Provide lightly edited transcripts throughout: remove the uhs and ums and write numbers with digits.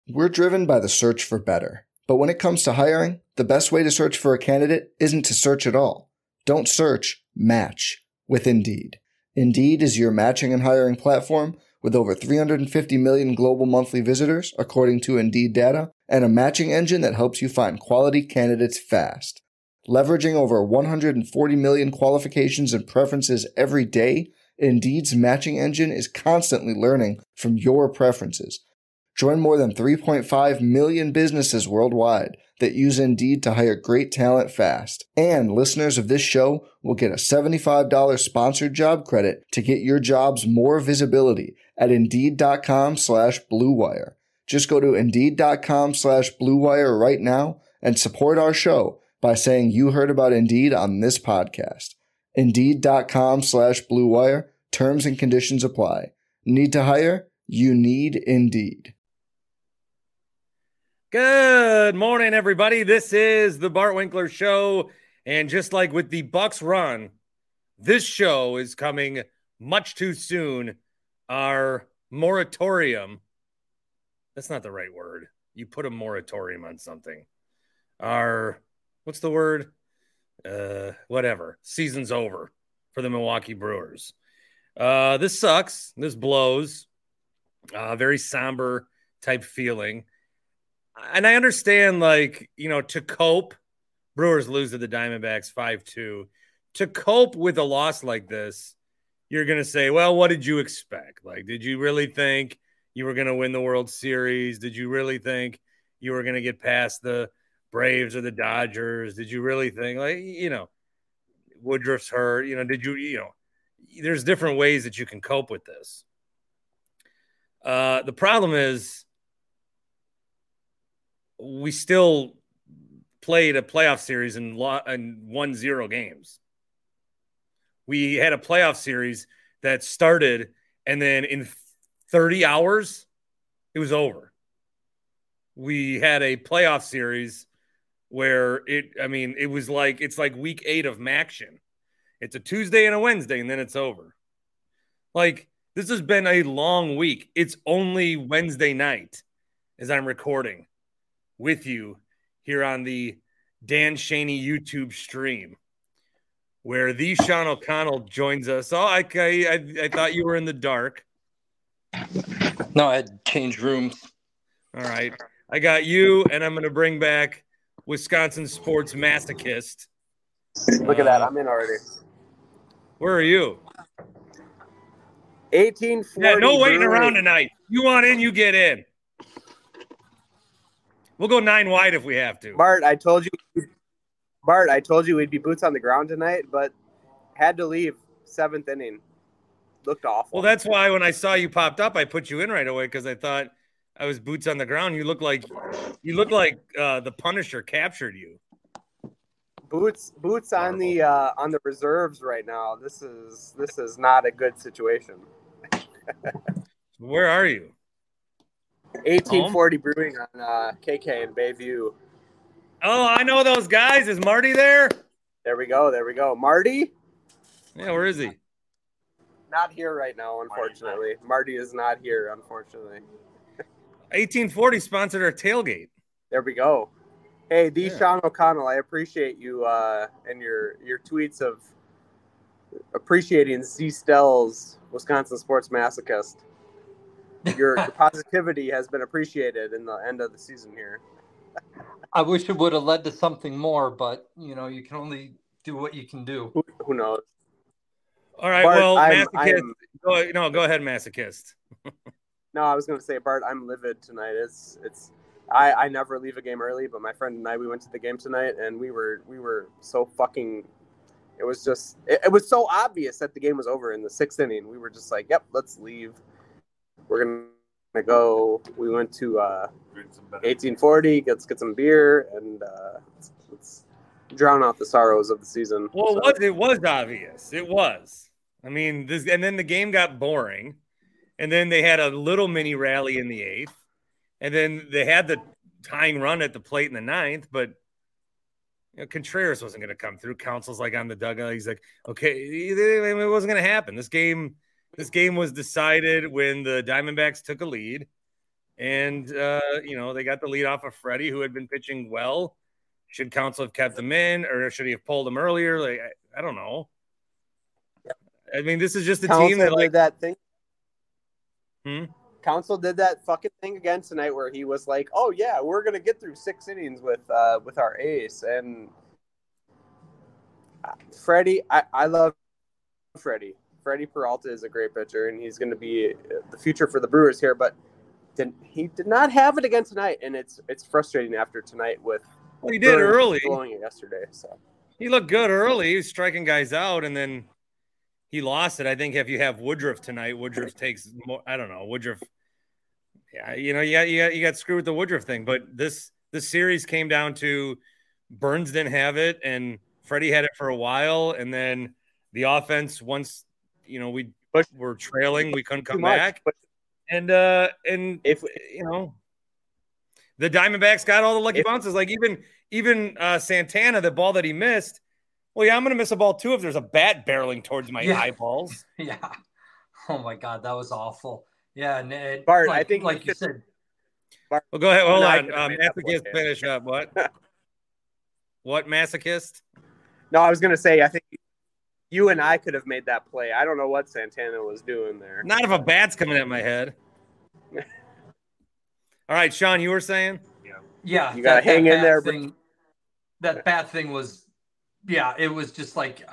We're driven by the search for better. But when it comes to hiring, the best way to search for a candidate isn't to search at all. Don't search, match with Indeed. Indeed is your matching and hiring platform with over 350 million global monthly visitors, according to Indeed data, and a matching engine that helps you find quality candidates fast. Leveraging over 140 million qualifications and preferences every day, Indeed's matching engine is constantly learning from your preferences. Join more than 3.5 million businesses worldwide that use Indeed to hire great talent fast. And listeners of this show will get a $75 sponsored job credit to get your jobs more visibility at Indeed.com/Blue Wire. Just go to Indeed.com/Blue Wire right now and support our show by saying you heard about Indeed on this podcast. Indeed.com/Blue Wire. Terms and conditions apply. Need to hire? You need Indeed. Good morning, everybody. This is the Bart Winkler Show. And just like with the Bucks run, this show is coming much too soon. Our moratorium. That's not the right word. You put a moratorium on something. What's the word? Whatever. Season's over for the Milwaukee Brewers. This sucks. This blows. Very somber type feeling. And I understand, to cope, Brewers lose to the Diamondbacks 5-2. To cope with a loss like this, you're going to say, well, what did you expect? Did you really think you were going to win the World Series? Did you really think you were going to get past the Braves or the Dodgers? Did you really think, Woodruff's hurt? There's different ways that you can cope with this. The problem is we still played a playoff series and won 0 games. We had a playoff series that started, and then in 30 hours, it was over. We had a playoff series where it's like week 8 of Maction. It's a Tuesday and a Wednesday, and then it's over. This has been a long week. It's only Wednesday night as I'm recording with you here on the Dan Shaney YouTube stream, where the Sean O'Connell joins us. Oh, I thought you were in the dark. No, I had changed rooms. All right. I got you, and I'm going to bring back Wisconsin sports masochist. Look at that. I'm in already. Where are you? 1840. Yeah, no waiting around tonight. You want in, you get in. We'll go 9 wide if we have to. Bart, I told you we'd be boots on the ground tonight, but had to leave 7th inning. Looked awful. Well, that's why when I saw you popped up, I put you in right away because I thought I was boots on the ground. You look like the Punisher captured you. Boots on the reserves right now. This is not a good situation. Where are you? 1840 Brewing on KK in Bayview. Oh, I know those guys. Is Marty there? There we go. Marty? Yeah, where is he? Not here right now, unfortunately. Marty is not here, unfortunately. 1840 sponsored our tailgate. There we go. Hey, Sean O'Connell, I appreciate you and your tweets of appreciating Z Stell's Wisconsin Sports Masochist. Your positivity has been appreciated in the end of the season here. I wish it would have led to something more, but you can only do what you can do. Who knows? All right, Bart, well, masochist. Go ahead, masochist. No, I was going to say, Bart, I'm livid tonight. I never leave a game early, but my friend and I, we went to the game tonight, and we were so fucking. It was just it was so obvious that the game was over in the 6th inning. We were just like, yep, let's leave. We're gonna go. We went to 1840. Let's get some beer and let's drown out the sorrows of the season. Well, it was obvious. It was. I mean, and then the game got boring, and then they had a little mini rally in the 8th, and then they had the tying run at the plate in the 9th, but Contreras wasn't going to come through. Council's on the dugout. He's like, okay, it wasn't going to happen. This game was decided when the Diamondbacks took a lead, And, they got the lead off of Freddie, who had been pitching well. Should Counsell have kept him in, or should he have pulled him earlier? Like, I don't know. I mean, this is just a team that did that thing. Counsell did that fucking thing again tonight where he was like, "Oh yeah, we're gonna get through 6 innings with our ace." And Freddie, I love Freddie. Freddie Peralta is a great pitcher, and he's going to be the future for the Brewers here. But he did not have it again tonight, and it's frustrating after tonight with. Well, he did early. Blowing it yesterday, so he looked good early. He was striking guys out, and then he lost it. I think if you have Woodruff tonight, Woodruff takes more. I don't know. Woodruff, yeah, you got screwed with the Woodruff thing. But this series came down to Burns didn't have it, and Freddie had it for a while, and then the offense once we were trailing, we couldn't come back, and if the Diamondbacks got all the lucky bounces, like even Santana, the ball that he missed. Well, yeah, I'm going to miss a ball too if there's a bat barreling towards my eyeballs. Yeah. Oh my God, that was awful. Yeah, and Bart, I think like you said. Bart, well, go ahead. Hold on. Masochist, finish up. What? What masochist? No, I was going to say I think you and I could have made that play. I don't know what Santana was doing there. Not if a bat's coming at my head. All right, Sean, you were saying? Yeah. You got to hang in there. That bat thing was, it was just like,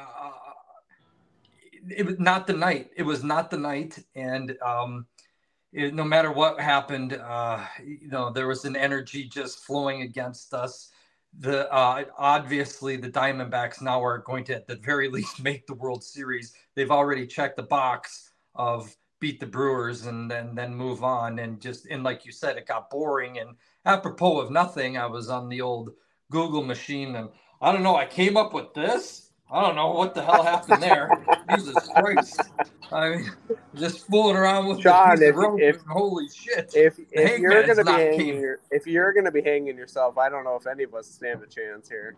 it was not the night. It was not the night. And no matter what happened, there was an energy just flowing against us. Obviously the Diamondbacks now are going to at the very least make the World Series. They've already checked the box of beat the Brewers and then move on, and like you said, it got boring. And apropos of nothing, I was on the old Google machine, and I don't know, I came up with this. I don't know what the hell happened there. Jesus Christ. I mean, just fooling around with Sean, the rope. Holy shit. If you're going to be hanging yourself, I don't know if any of us stand a chance here.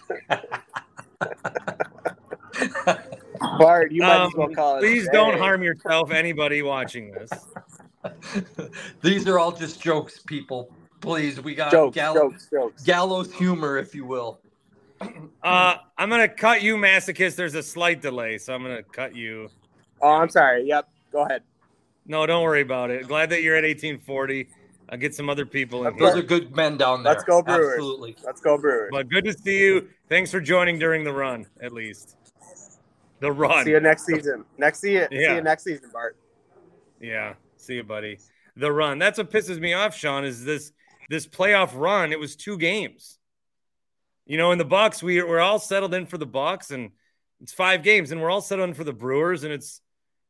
Bart, you might as well call it. Please don't harm yourself, anybody watching this. These are all just jokes, people. Please, we got jokes. Gallows humor, if you will. I'm going to cut you, masochist. There's a slight delay, so I'm going to cut you. Oh, I'm sorry. Yep. Go ahead. No, don't worry about it. Glad that you're at 1840. I'll get some other people in Those here. are good men down there. Let's go Brewers. Absolutely. Let's go Brewers. But good to see you. Thanks for joining during the run, at least. The run. See you next season. See you next season, Bart. Yeah. See you, buddy. The run. That's what pisses me off, Sean, is this playoff run. It was 2 games. In the Bucks, we're all settled in for the Bucks, and it's 5 games, and we're all settled in for the Brewers, and it's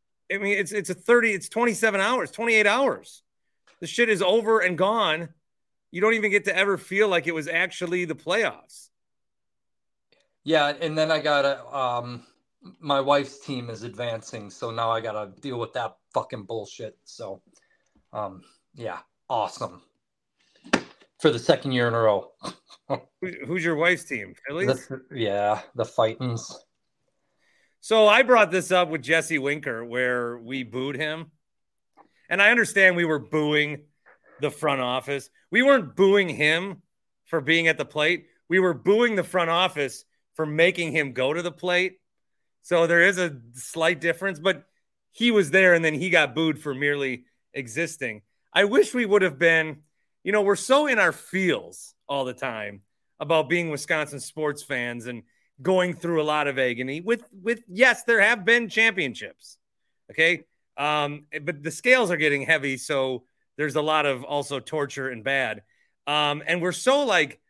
27 hours, 28 hours. The shit is over and gone. You don't even get to ever feel like it was actually the playoffs. Yeah, and then I gotta my wife's team is advancing, so now I gotta deal with that fucking bullshit. So awesome. For the second year in a row. Who's your wife's team? Phillies? The Fightins. So I brought this up with Jesse Winker where we booed him. And I understand we were booing the front office. We weren't booing him for being at the plate. We were booing the front office for making him go to the plate. So there is a slight difference, but he was there and then he got booed for merely existing. I wish we would have been, we're so in our feels all the time about being Wisconsin sports fans and going through a lot of agony with yes, there have been championships. Okay. But the scales are getting heavy. So there's a lot of also torture and bad. And we're so like,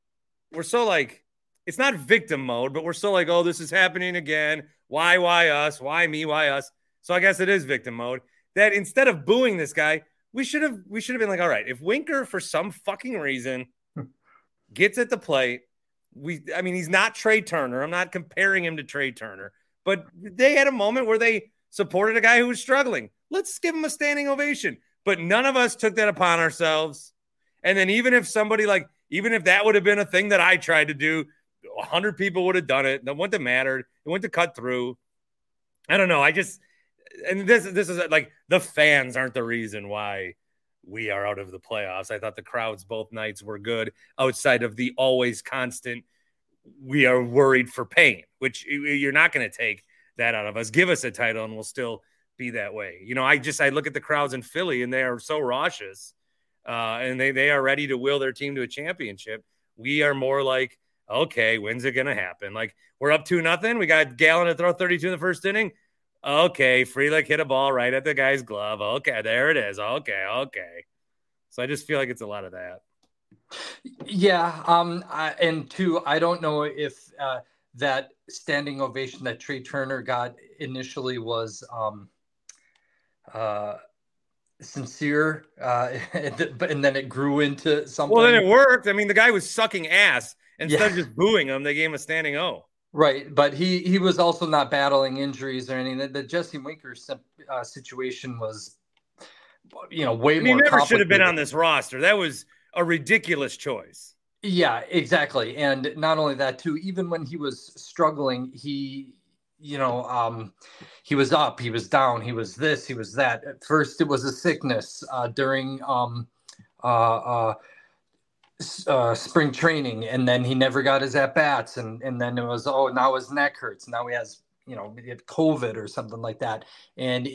it's not victim mode, but we're so like, oh, this is happening again. Why us? Why me? Why us? So I guess it is victim mode that instead of booing this guy, we should have been like, all right, if Winker for some fucking reason gets at the plate, he's not Trey Turner. I'm not comparing him to Trey Turner, but they had a moment where they supported a guy who was struggling. Let's give him a standing ovation. But none of us took that upon ourselves. And then even if that would have been a thing that I tried to do, 100 people would have done it. That wouldn't have mattered. It wouldn't have cut through. I don't know. And this is like the fans aren't the reason why we are out of the playoffs. I thought the crowds both nights were good outside of the always constant, we are worried for pain, which you're not going to take that out of us. Give us a title and we'll still be that way. I look at the crowds in Philly and they are so raucous and they are ready to will their team to a championship. We are more like, okay, when's it going to happen? Like, we're up 2-0. We got Gallen to throw 32 in the first inning. Okay, Frelick hit a ball right at the guy's glove. Okay, there it is. Okay. So I just feel like it's a lot of that. Yeah, and two, I don't know if that standing ovation that Trey Turner got initially was sincere, and then it grew into something. Well, then it worked. I mean, the guy was sucking ass. Instead of just booing him, they gave him a standing O. Right, but he was also not battling injuries or anything. The Jesse Winker situation was, way more complicated. He never should have been on this roster. That was a ridiculous choice. Yeah, exactly. And not only that, too, even when he was struggling, he was up, he was down, he was this, he was that. At first, it was a sickness during spring training, and then he never got his at-bats, and then it was, now his neck hurts, now he has COVID or something like that, and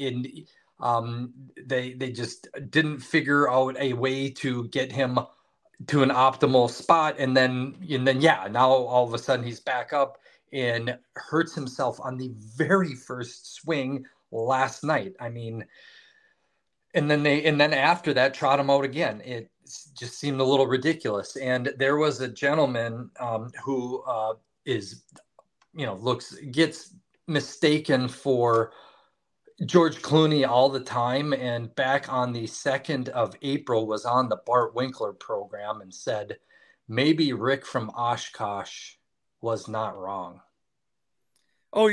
they just didn't figure out a way to get him to an optimal spot, and then now all of a sudden he's back up and hurts himself on the very first swing last night. I mean, and then after that trot him out again. It just seemed a little ridiculous. And there was a gentleman who gets mistaken for George Clooney all the time. And back on the 2nd of April was on the Bart Winkler program and said, maybe Rick from Oshkosh was not wrong. Oh,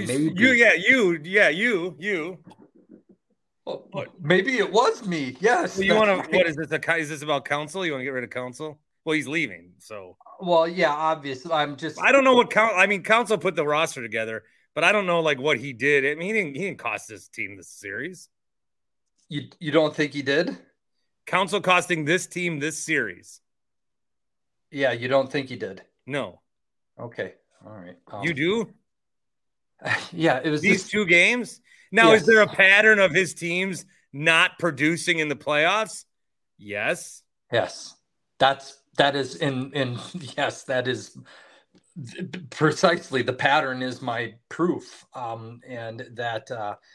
you. Well, maybe it was me. Yes. Well, you want to? What is this? Is this about Counsell? You want to get rid of Counsell? Well, he's leaving, so. Well, yeah, obviously. I don't know what Counsell put the roster together, but I don't know what he did. I mean, he didn't cost this team this series. You don't think he did? Counsell costing this team this series. Yeah, you don't think he did? No. Okay. All right. You do? Yeah, it was these 2 games. Now, yes. Is there a pattern of his teams not producing in the playoffs? Yes. Yes. That is yes, that is precisely the pattern is my proof. And that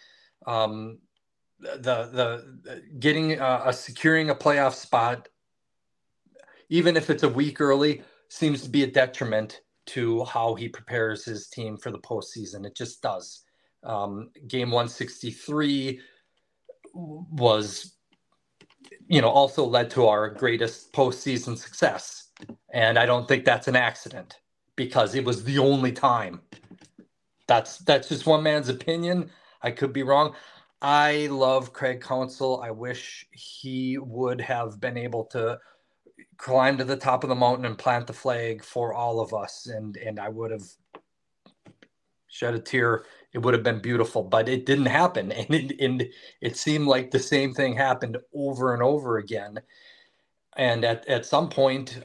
the getting securing a playoff spot, even if it's a week early, seems to be a detriment to how he prepares his team for the postseason. It just does. Game 163 was, also led to our greatest postseason success. And I don't think that's an accident because it was the only time. That's just one man's opinion. I could be wrong. I love Craig Counsell. I wish he would have been able to climb to the top of the mountain and plant the flag for all of us. And I would have shed a tear. It would have been beautiful, but it didn't happen. And it seemed like the same thing happened over and over again. And at some point,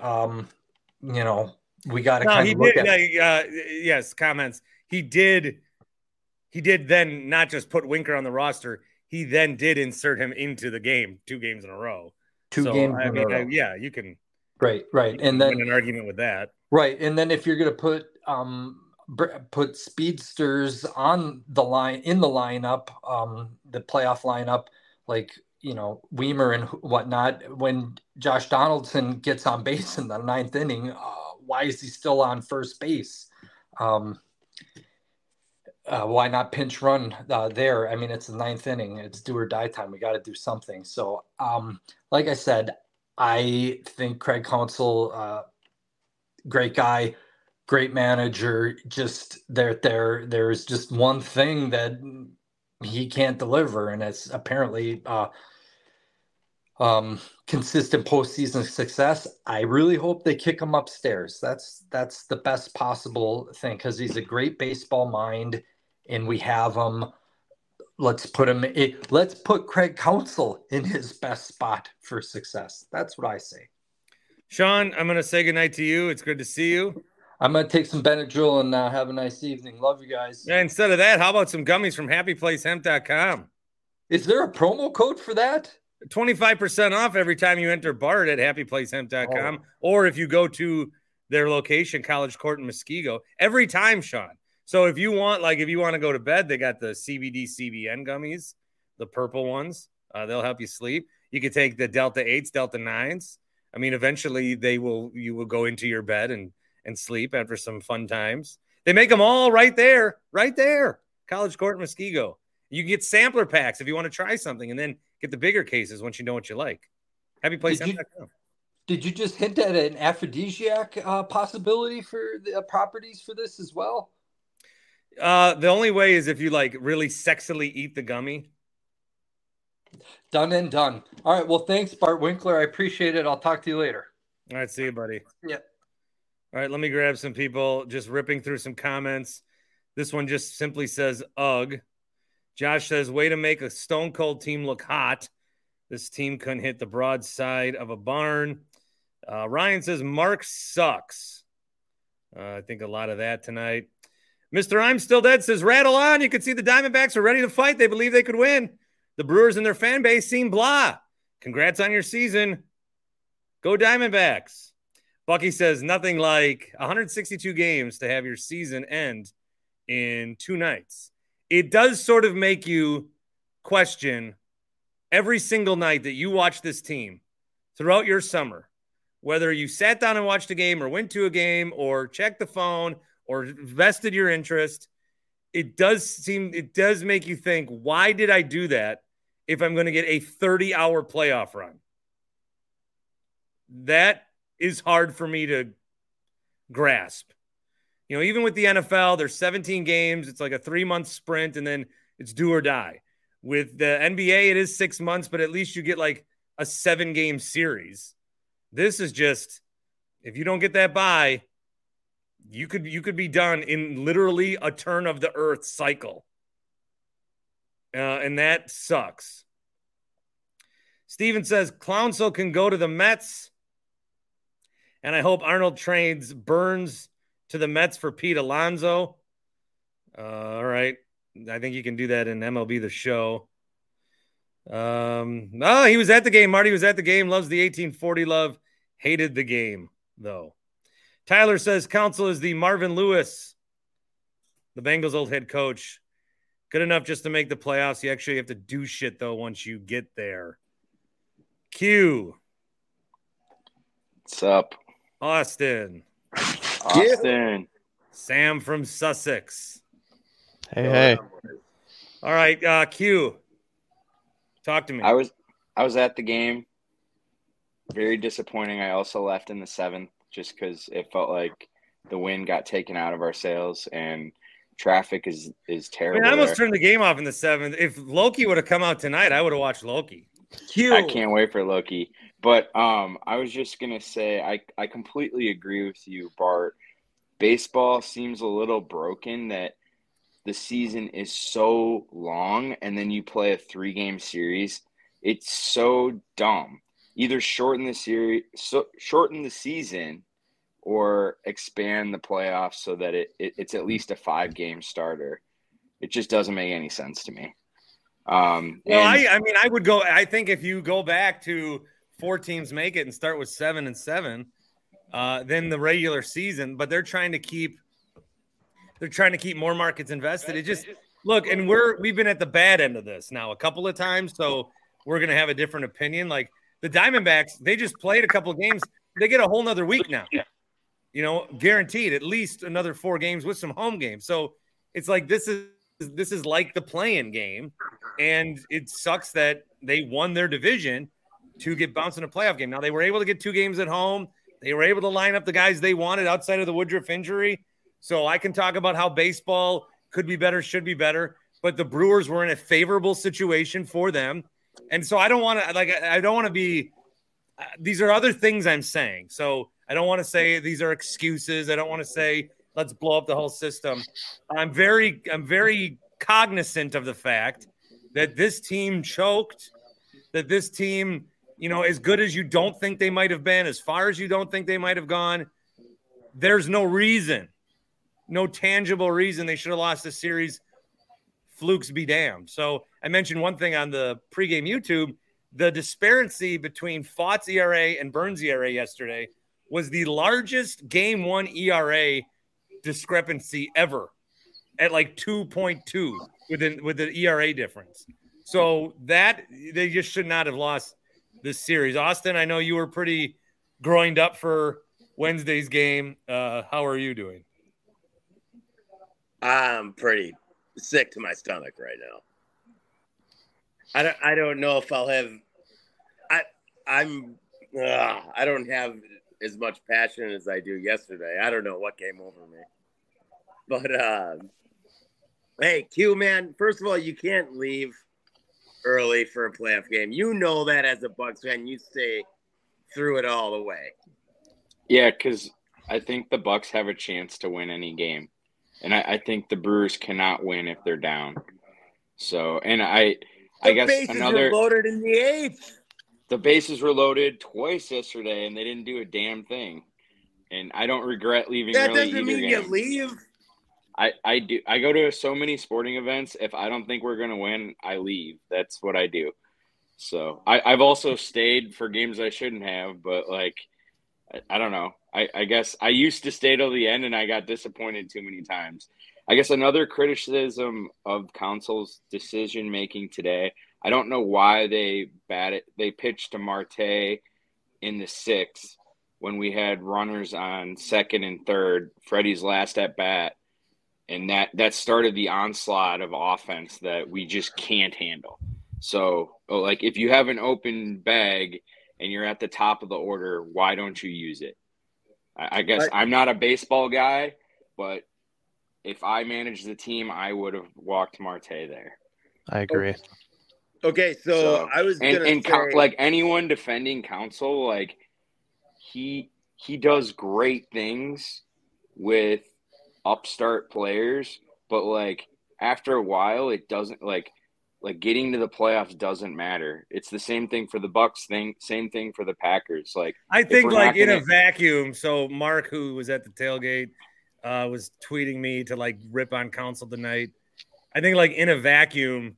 we got to kind of look at yes, comments. He did then not just put Winker on the roster. He then did insert him into the game 2 games in a row. Games in a row. Yeah, you can. Right. And then win an argument with that. Right. And then if you're going to put speedsters on the line in the lineup, the playoff lineup, like, Weimer and whatnot, when Josh Donaldson gets on base in the 9th inning, why is he still on first base? Why not pinch run there? I mean, it's the 9th inning. It's do or die time. We got to do something. So, like I said, I think Craig Counsell, great guy, great manager. Just there's just one thing that he can't deliver, and it's apparently consistent postseason success. I really hope they kick him upstairs. That's the best possible thing because he's a great baseball mind, and we have him let's put Craig Counsell in his best spot for success. That's what I say. Sean, I'm going to say goodnight to you. It's good to see you. I'm going to take some Benadryl and have a nice evening. Love you guys. Yeah, instead of that, how about some gummies from happyplacehemp.com? Is there a promo code for that? 25% off every time you enter Bart at happyplacehemp.com, or if you go to their location, College Court in Muskego, every time, Sean. So if you want to go to bed, they got the CBD CBN gummies, the purple ones. They'll help you sleep. You can take the Delta 8s, Delta 9s. I mean, eventually you will go into your bed and sleep after some fun times. They make them all right there. College Court in Muskego. You can get sampler packs if you want to try something, and then get the bigger cases once you know what you like. happyplacehemp.com. Did you just hint at an aphrodisiac possibility for the properties for this as well? The only way is if you really sexily eat the gummy. Done and done. All right. Well, thanks, Bart Winkler. I appreciate it. I'll talk to you later. All right. See you, buddy. Yep. All right. Let me grab some people just ripping through some comments. This one just simply says, ugh. Josh says, way to make a stone cold team look hot. This team couldn't hit the broadside of a barn. Ryan says, Mark sucks. I think a lot of that tonight. Mr. I'm Still Dead says, rattle on. You can see the Diamondbacks are ready to fight. They believe they could win. The Brewers and their fan base seem blah. Congrats on your season. Go Diamondbacks. Bucky says, nothing like 162 games to have your season end in 2 nights. It does sort of make you question every single night that you watch this team throughout your summer, whether you sat down and watched a game or went to a game or checked the phone or vested your interest. It does make you think, why did I do that if I'm going to get a 30-hour playoff run? That is hard for me to grasp. Even with the NFL, there's 17 games. It's like a 3-month sprint, and then it's do or die. With the NBA, it is 6 months, but at least you get like a 7-game series. This is just, if you don't get that bye, you could be done in literally a turn of the earth cycle. And that sucks. Steven says, Clounsell can go to the Mets. And I hope Arnold trades Burns to the Mets for Pete Alonso. All right. I think you can do that in MLB The Show. He was at the game. Marty was at the game. Loves the 1840 love. Hated the game, though. Tyler says Counsell is the Marvin Lewis, the Bengals' old head coach. Good enough just to make the playoffs. You actually have to do shit, though, once you get there. Q. What's up? Austin. Sam from Sussex. Hey. All right, Q. Talk to me. I was at the game. Very disappointing. I also left in the 7th just because it felt like the wind got taken out of our sails and traffic is terrible. I almost turned the game off in the 7th. If Loki would have come out tonight, I would have watched Loki. I can't wait for Loki. But I was just going to say, I completely agree with you, Bart. Baseball seems a little broken that the season is so long and then you play a 3-game series. It's so dumb. Either shorten the season or expand the playoffs so that it's at least a 5-game starter. It just doesn't make any sense to me. I would go. I think if you go back to 4 teams make it and start with 7-7, then the regular season. But they're trying to keep more markets invested. It just look, and we've been at the bad end of this now a couple of times, so we're gonna have a different opinion. Like the Diamondbacks, they just played a couple of games. They get a whole nother week now. Guaranteed at least another 4 games with some home games. So it's like this is like the play-in game, and it sucks that they won their division to get bounced in a playoff game. Now they were able to get 2 games at home. They were able to line up the guys they wanted outside of the Woodruff injury. So I can talk about how baseball could be better, should be better, but the Brewers were in a favorable situation for them. And so I don't want to be, these are other things I'm saying. So I don't want to say these are excuses. I don't want to say, let's blow up the whole system. I'm very cognizant of the fact that this team choked, that this team, as good as you don't think they might have been, as far as you don't think they might have gone, there's no reason, no tangible reason they should have lost this series. Flukes be damned. So I mentioned one thing on the pregame YouTube. The disparity between Fott's ERA and Burns' ERA yesterday was the largest game one ERA discrepancy ever at like 2.2 with the ERA difference. So that they just should not have lost this series. Austin, I know you were pretty groined up for Wednesday's game. How are you doing? I'm pretty sick to my stomach right now. I don't know if I'll have. I don't have as much passion as I do yesterday. I don't know what came over me. But hey, Q man, first of all, you can't leave early for a playoff game. You know that as a Bucs fan, you stay through it all the way. Yeah, because I think the Bucs have a chance to win any game, and I think the Brewers cannot win if they're down. So, and I guess bases were loaded in the eighth. The bases were loaded twice yesterday, and they didn't do a damn thing. And I don't regret leaving that early. That doesn't mean you leave. I do. I go to so many sporting events. If I don't think we're going to win, I leave. That's what I do. So I've also stayed for games I shouldn't have, but like, I don't know. I guess I used to stay till the end, and I got disappointed too many times. I guess another criticism of Council's decision-making today, I don't know why they pitched to Marte in the sixth when we had runners on second and third, Freddie's last at bat, and that started the onslaught of offense that we just can't handle. So, like, if you have an open bag and you're at the top of the order, why don't you use it? I guess I'm not a baseball guy, but if I managed the team, I would have walked Marte there. I agree. Okay, so I was going to say, like, anyone defending Council, like, he does great things with upstart players, but like after a while, it doesn't like getting to the playoffs doesn't matter. It's the same thing for the Bucs thing, same thing for the Packers. Like, I think like in a vacuum. So Mark, who was at the tailgate, was tweeting me to like rip on Council tonight. I think like in a vacuum,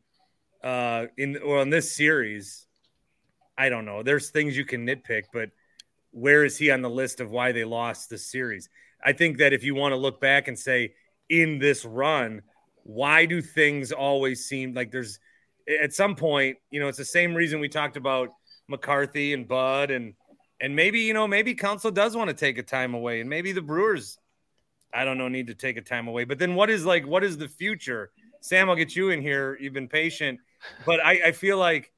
in this series, I don't know. There's things you can nitpick, but where is he on the list of why they lost this series? I think that if you want to look back and say in this run, why do things always seem like there's at some point, it's the same reason we talked about McCarthy and Bud and maybe, maybe Council does want to take a time away and maybe the Brewers, I don't know, need to take a time away. But then what is the future? Sam, I'll get you in here. You've been patient, but I feel like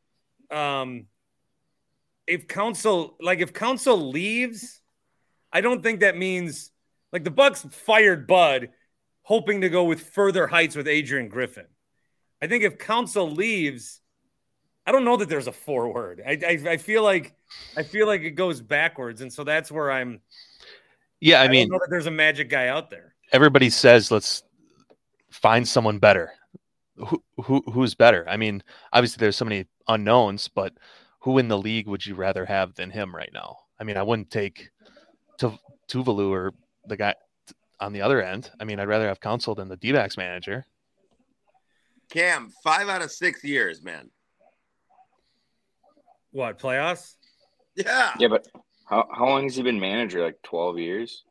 if Council leaves, I don't think that means like the Bucs fired Bud hoping to go with further heights with Adrian Griffin. I think if Council leaves, I don't know that there's a forward. I feel like it goes backwards. And so that's where I mean, I don't know that there's a magic guy out there. Everybody says, let's find someone better. Who's better? I mean, obviously there's so many unknowns, but who in the league would you rather have than him right now? I mean, I wouldn't take Tuvalu or the guy on the other end. I mean, I'd rather have Council than the D-backs manager. Cam, 5 out of 6 years, man. What, playoffs? Yeah. Yeah, but how long has he been manager? Like 12 years?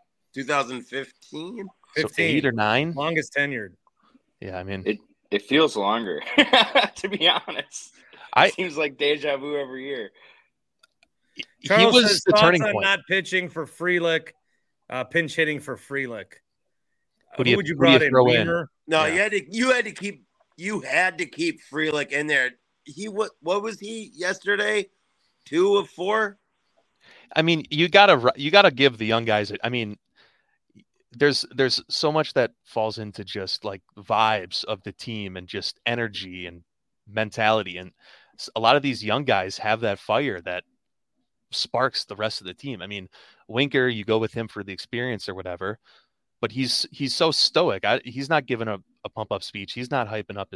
2015? 15. So 8 or 9? Longest tenured. Yeah, I mean. It feels longer, to be honest. It seems like deja vu every year. Charles he was says, the turning point. Not pitching for Frelick, pinch hitting for Frelick. Who would you brought in? No, yeah. you had to keep Frelick in there. What was he yesterday? 2 of 4. I mean, you gotta give the young guys. I mean, there's so much that falls into just like vibes of the team and just energy and mentality, and a lot of these young guys have that fire that sparks the rest of the team. I mean, Winker, you go with him for the experience or whatever, but he's so stoic. He's not giving a pump up speech. He's not hyping up his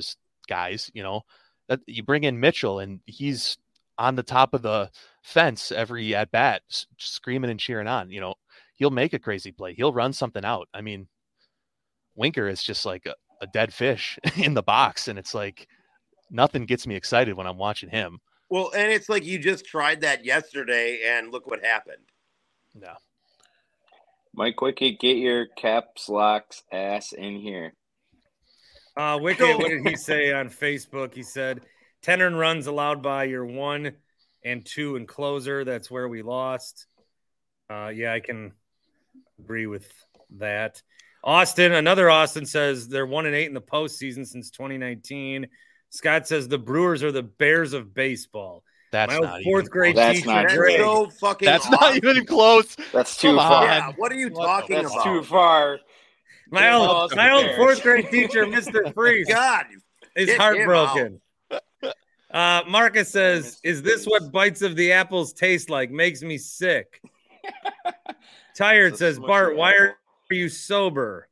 guys, that you bring in Mitchell and he's on the top of the fence every at bat, screaming and cheering on, he'll make a crazy play. He'll run something out. I mean, Winker is just like a dead fish in the box. And it's like, nothing gets me excited when I'm watching him. Well, and it's like you just tried that yesterday and look what happened. No. Mike Wickett, get your caps locks ass in here. Wickett, what did he say on Facebook? He said 10 earned runs allowed by your 1 and 2 in closer. That's where we lost. Yeah, I can agree with that. Another Austin says they're 1-8 in the postseason since 2019. Scott says the Brewers are the Bears of baseball. That's my old not fourth grade That's teacher. not That's so fucking That's awesome. not even close. That's too Come far. on. Yeah, what are you talking That's about? too far. My old fourth grade teacher, Mr. Freeze, God, is get him heartbroken. Marcus says, "Is this what bites of the apples taste like? Makes me sick." Tired says, "Bart, why are you sober?"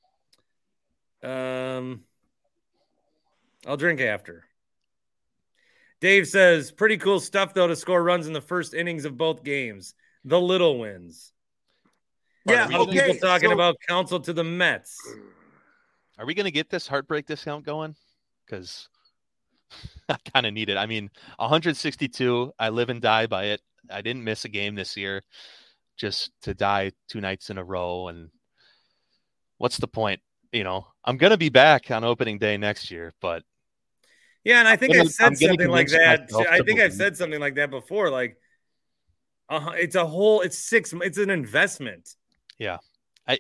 I'll drink after. Dave says, "Pretty cool stuff though to score runs in the first innings of both games. The little wins." Yeah, People talking about counsel to the Mets. Are we going to get this heartbreak discount going? Because I kind of need it. I mean, 162, I live and die by it. I didn't miss a game this year just to die 2 nights in a row. And what's the point? I'm going to be back on opening day next year, but. Yeah, and I think I've said something like that. I think I've believe. said something like that before. Like, it's an investment. Yeah. I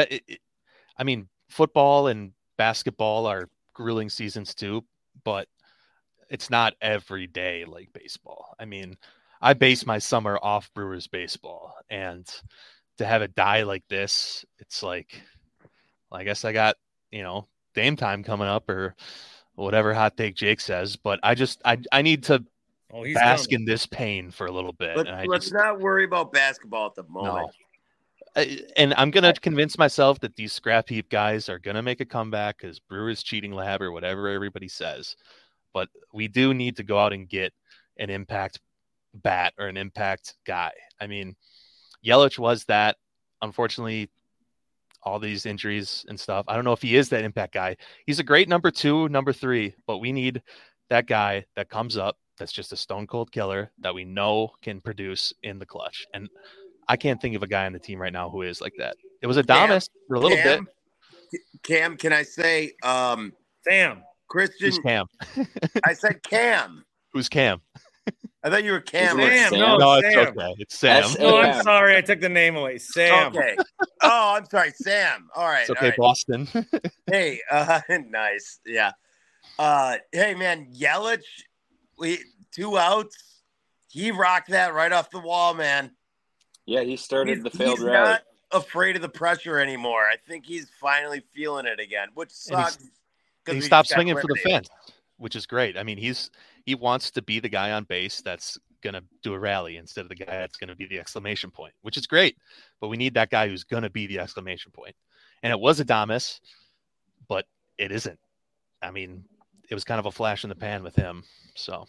mean, football and basketball are grueling seasons too, but it's not every day like baseball. I mean, I base my summer off Brewers baseball, and to have it die like this, it's like, well, I guess I got, Dame time coming up or whatever hot take Jake says, but I need to bask in this pain for a little bit. Let's not worry about basketball at the moment. No. And I'm going to convince myself that these scrap heap guys are going to make a comeback because Brewers cheating lab or whatever everybody says. But we do need to go out and get an impact bat or an impact guy. I mean, Yelich was that. Unfortunately, all these injuries and stuff. I don't know if he is that impact guy. He's a great number 2, number 3, but we need that guy that comes up that's just a stone cold killer that we know can produce in the clutch. And I can't think of a guy on the team right now who is like that. It was Adames for a little bit. Cam, can I say Sam? Christian. Who's Cam? I said Cam. Who's Cam? I thought you were Cam. Sam. Sam? No, it's Sam. okay. It's Sam. Oh, I'm sorry. I took the name away. Sam. Okay. Oh, I'm sorry. Sam. All right. It's okay, all right. Boston. Hey, nice. Yeah. Hey, man, Yelich, 2 outs. He rocked that right off the wall, man. Yeah, he started the failed he's rally. not afraid of the pressure anymore. I think he's finally feeling it again, which sucks. He stopped swinging for the fence, which is great. I mean, he wants to be the guy on base that's going to do a rally instead of the guy that's going to be the exclamation point, which is great. But we need that guy who's going to be the exclamation point. And it was Adames, but it isn't. I mean, it was kind of a flash in the pan with him. So,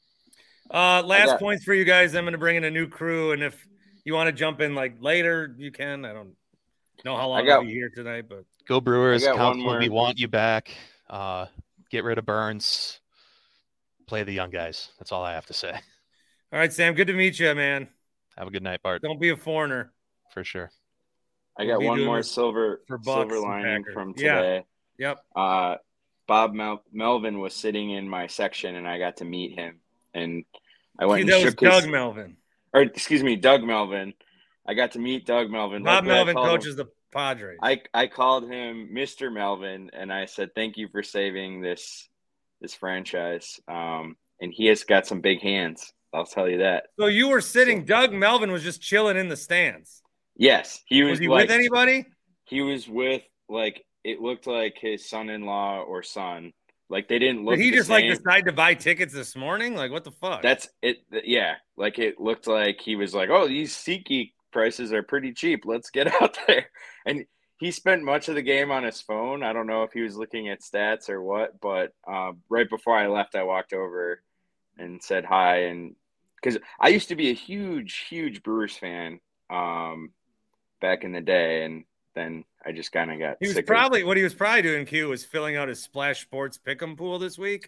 last points for you guys. I'm going to bring in a new crew, and if you want to jump in like later, you can. I don't know how long I'll be here tonight, but go Brewers. Council, we want you back. Get rid of Burns. Play the young guys. That's all I have to say. All right, Sam. Good to meet you, man. Have a good night, Bart. Don't be a foreigner. For sure. I got one more silver lining from today. Yeah. Yep. Bob Melvin was sitting in my section, and I got to meet him. And I went and shook his... Doug Melvin. Or, excuse me, Doug Melvin. I got to meet Doug Melvin. Bob Melvin coaches the Padres. I called him Mr. Melvin, and I said, thank you for saving this franchise. And he has got some big hands. I'll tell you that. So you were sitting, Doug Melvin was just chilling in the stands. Yes. Was he with anybody? He was with, it looked like his son-in-law or son. They didn't look. Did he the just same. decide to buy tickets this morning? What the fuck? That's it. Yeah. It looked like he was like, oh, these SeatGeek prices are pretty cheap. Let's get out there. And he spent much of the game on his phone. I don't know if he was looking at stats or what, but right before I left, I walked over and said hi. And because I used to be a huge Brewers fan back in the day, and then I just kind of got sick what he was probably doing, Q, was filling out his Splash Sports Pick'em pool this week.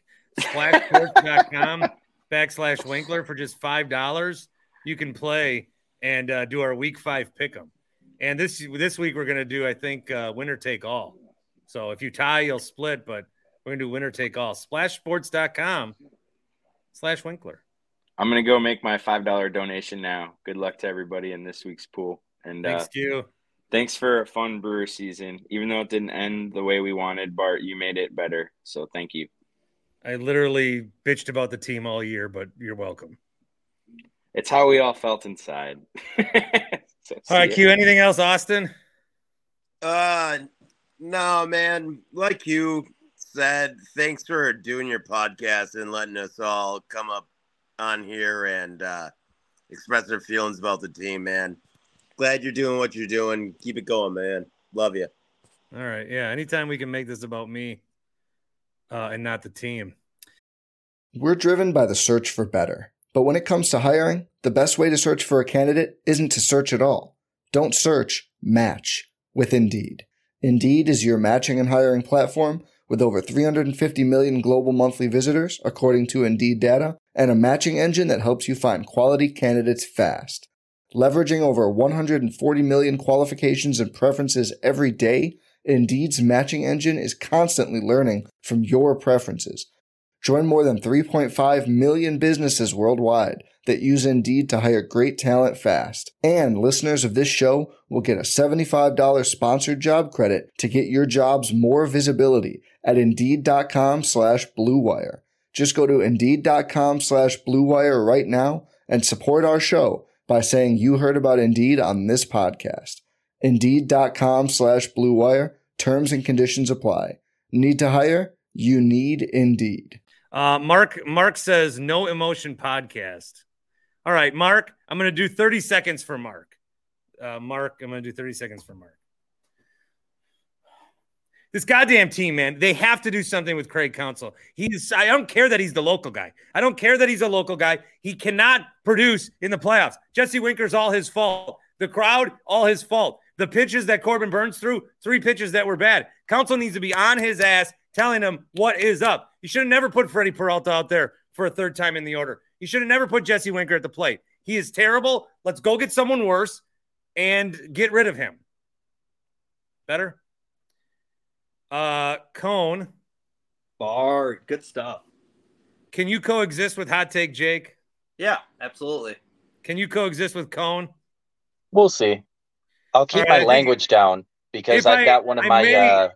SplashSports.com/Winkler for just $5. You can play and do our Week 5 Pick'em. And this week we're going to do, I think, winner take all. So if you tie, you'll split, but we're going to do winner take all. SplashSports.com/Winkler. I'm going to go make my $5 donation now. Good luck to everybody in this week's pool. And thanks, Q. Thanks for a fun Brewer season. Even though it didn't end the way we wanted, Bart, you made it better. So thank you. I literally bitched about the team all year, but you're welcome. It's how we all felt inside. All right, Q, anything else, Austin? No, man. Like you said, thanks for doing your podcast and letting us all come up on here and express our feelings about the team, man. Glad you're doing what you're doing. Keep it going, man. Love you. All right. Yeah. Anytime we can make this about me and not the team. We're driven by the search for better. But when it comes to hiring, the best way to search for a candidate isn't to search at all. Don't search, match with Indeed. Indeed is your matching and hiring platform with over 350 million global monthly visitors, according to Indeed data, and a matching engine that helps you find quality candidates fast. Leveraging over 140 million qualifications and preferences every day, Indeed's matching engine is constantly learning from your preferences. Join more than 3.5 million businesses worldwide that use Indeed to hire great talent fast. And listeners of this show will get a $75 sponsored job credit to get your jobs more visibility at Indeed.com/Blue Wire. Just go to Indeed.com/Blue Wire right now and support our show by saying you heard about Indeed on this podcast. Indeed.com/Blue Wire. Terms and conditions apply. Need to hire? You need Indeed. Mark says no emotion podcast. All right, Mark, I'm going to do 30 seconds for Mark. I'm going to do 30 seconds for Mark. This goddamn team, man, they have to do something with Craig Counsell. I don't care that he's the local guy. I don't care that he's a local guy. He cannot produce in the playoffs. Jesse Winker's all his fault. The crowd, all his fault. The pitches that Corbin Burns threw, 3 pitches that were bad. Counsell needs to be on his ass telling him what is up. You should have never put Freddie Peralta out there for a third time in the order. You should have never put Jesse Winker at the plate. He is terrible. Let's go get someone worse and get rid of him. Better? Cone. Bar. Good stuff. Can you coexist with Hot Take Jake? Yeah, absolutely. Can you coexist with Cone? We'll see. I'll keep my language down because I've got one of my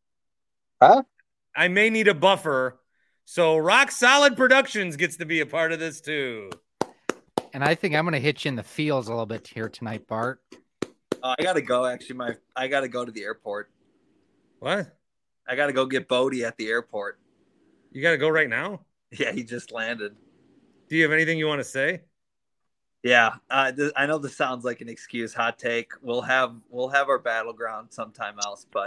I may need a buffer. So Rock Solid Productions gets to be a part of this too. And I think I'm going to hit you in the feels a little bit here tonight, Bart. I got to go. Actually, I got to go to the airport. What? I got to go get Bodie at the airport. You got to go right now? Yeah, he just landed. Do you have anything you want to say? Yeah, I know this sounds like an excuse. Hot take. We'll have our battleground sometime else, but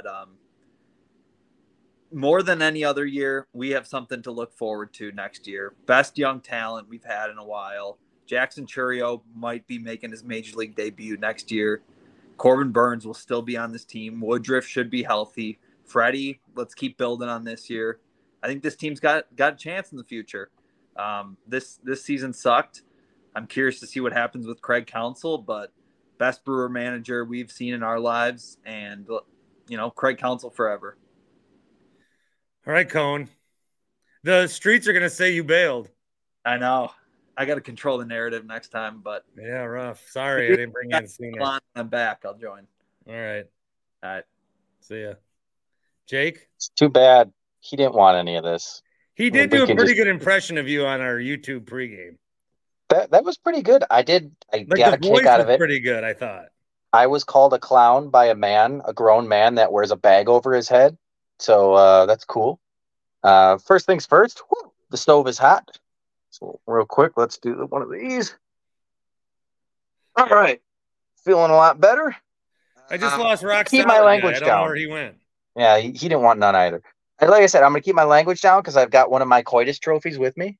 more than any other year, we have something to look forward to next year. Best young talent we've had in a while. Jackson Chourio might be making his major league debut next year. Corbin Burns will still be on this team. Woodruff should be healthy. Freddie, let's keep building on this year. I think this team's got a chance in the future. This season sucked. I'm curious to see what happens with Craig Counsell, but best Brewer manager we've seen in our lives, and Craig Counsell forever. All right, Cone. The streets are going to say you bailed. I know. I got to control the narrative next time, but yeah, rough. Sorry, I didn't bring you in sooner. I'm back. I'll join. All right. See ya. Jake? It's too bad he didn't want any of this. He did do a pretty good impression of you on our YouTube pregame. That was pretty good. I got a kick out of it. Pretty good, I thought. I was called a clown by a grown man that wears a bag over his head. So that's cool. First things first, the stove is hot. So real quick, let's do one of these. All right. Feeling a lot better. I just lost Rock keep Solid. my language I don't know down. where he went. Yeah, he didn't want none either. And like I said, I'm going to keep my language down because I've got one of my coitus trophies with me.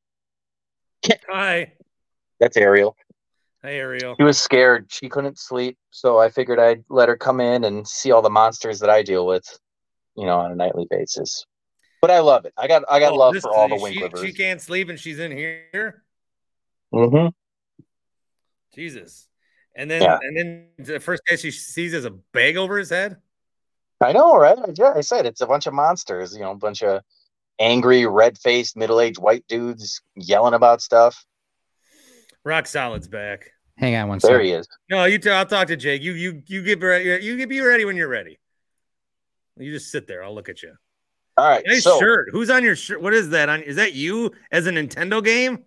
Hi. That's Ariel. Hey, Ariel. She was scared. She couldn't sleep. So I figured I'd let her come in and see all the monsters that I deal with, on a nightly basis. But I love it. I got love for all the Winklivers. She can't sleep and she's in here? Mm-hmm. Jesus. And then the first guy she sees is a bag over his head? I know, right? I said it's a bunch of monsters, a bunch of angry, red-faced, middle-aged white dudes yelling about stuff. Rock Solid's back. Hang on one second. There second. he is. No, I'll talk to Jake. You get ready. You be ready when you're ready. You just sit there. I'll look at you. All right. Nice shirt. Who's on your shirt? What is that? Is that you as a Nintendo game?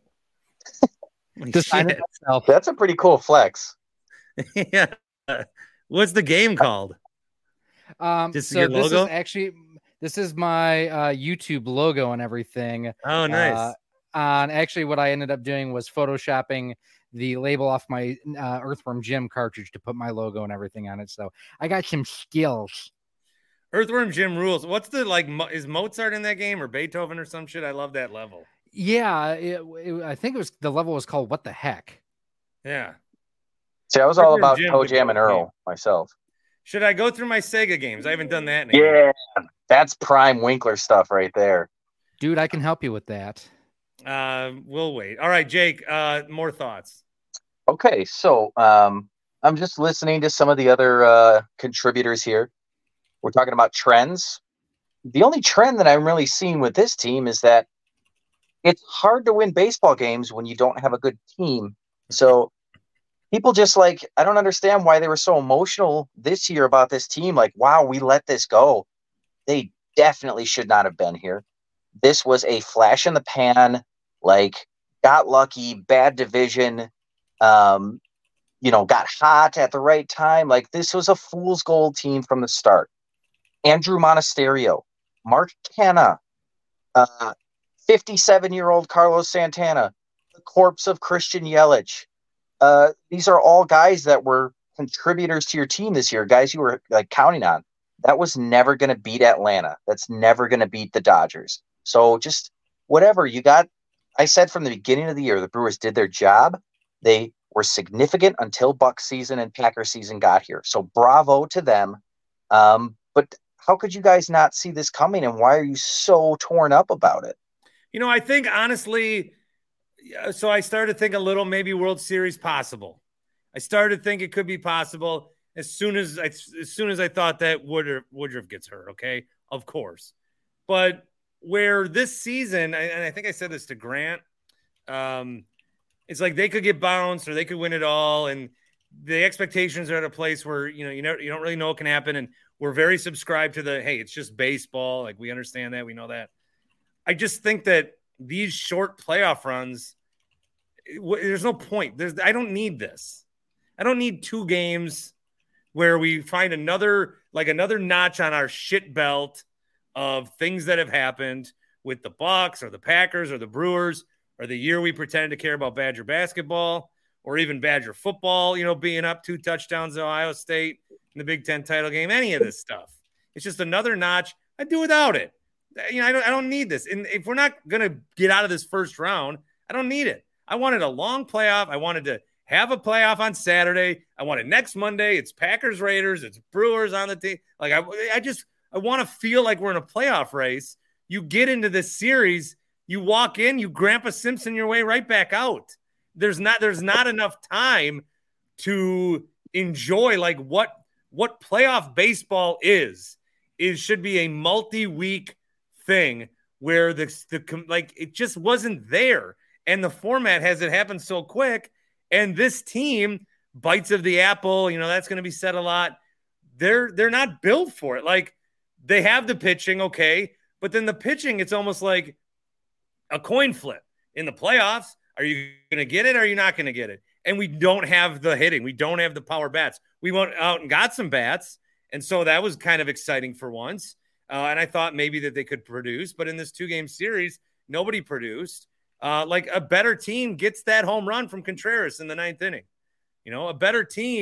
That's a pretty cool flex. Yeah. What's the game called? Just your logo? This is my YouTube logo and everything. Oh, nice. Actually, what I ended up doing was photoshopping the label off my Earthworm Jim cartridge to put my logo and everything on it. So I got some skills. Earthworm Jim rules. What's the is Mozart in that game or Beethoven or some shit? I love that level. Yeah, I think the level was called What the Heck? Yeah. See, I was all about Toe Jam and Earl myself. Should I go through my Sega games? I haven't done that in a year. year. That's prime Winkler stuff right there. Dude, I can help you with that. We'll wait. All right, Jake, more thoughts. Okay, so I'm just listening to some of the other contributors here. We're talking about trends. The only trend that I'm really seeing with this team is that it's hard to win baseball games when you don't have a good team. So people just I don't understand why they were so emotional this year about this team. Like, wow, we let this go. They definitely should not have been here. This was a flash in the pan, got lucky, bad division, got hot at the right time. This was a fool's gold team from the start. Andrew Monasterio, Mark Canha, 57-year-old Carlos Santana, the corpse of Christian Yelich. These are all guys that were contributors to your team this year, guys you were counting on. That was never going to beat Atlanta. That's never going to beat the Dodgers. So just whatever you got. I said from the beginning of the year, the Brewers did their job. They were significant until Buck season and Packer season got here. So bravo to them. But how could you guys not see this coming? And why are you so torn up about it? I think honestly, so I started to think a little maybe World Series possible. I started to think it could be possible as soon as I thought that Woodruff gets hurt. Okay, of course, but where this season, and I think I said this to Grant, it's like they could get bounced or they could win it all, and the expectations are at a place where you don't really know what can happen, and we're very subscribed to the hey, it's just baseball. We understand that, we know that. I just think that these short playoff runs, there's no point. I don't need this. I don't need 2 games where we find another notch on our shit belt of things that have happened with the Bucks or the Packers or the Brewers or the year we pretended to care about Badger basketball or even Badger football, being up 2 touchdowns to Ohio State in the Big Ten title game, any of this stuff. It's just another notch. I'd do without it. I don't need this. And if we're not going to get out of this first round, I don't need it. I wanted a long playoff. I wanted to have a playoff on Saturday. I wanted next Monday. It's Packers, Raiders. It's Brewers on the team. I want to feel like we're in a playoff race. You get into this series, you walk in, you Grandpa Simpson your way right back out. There's not enough time to enjoy what playoff baseball is. It should be a multi-week thing where it just wasn't there. And the format has it happen so quick. And this team, bites of the apple, that's going to be said a lot. They're not built for it. They have the pitching, okay, but then the pitching, it's almost like a coin flip in the playoffs. Are you going to get it? Or are you not going to get it? And we don't have the hitting. We don't have the power bats. We went out and got some bats. And so that was kind of exciting for once. And I thought maybe that they could produce, but in this 2-game series, nobody produced. A better team gets that home run from Contreras in the 9th inning. A better team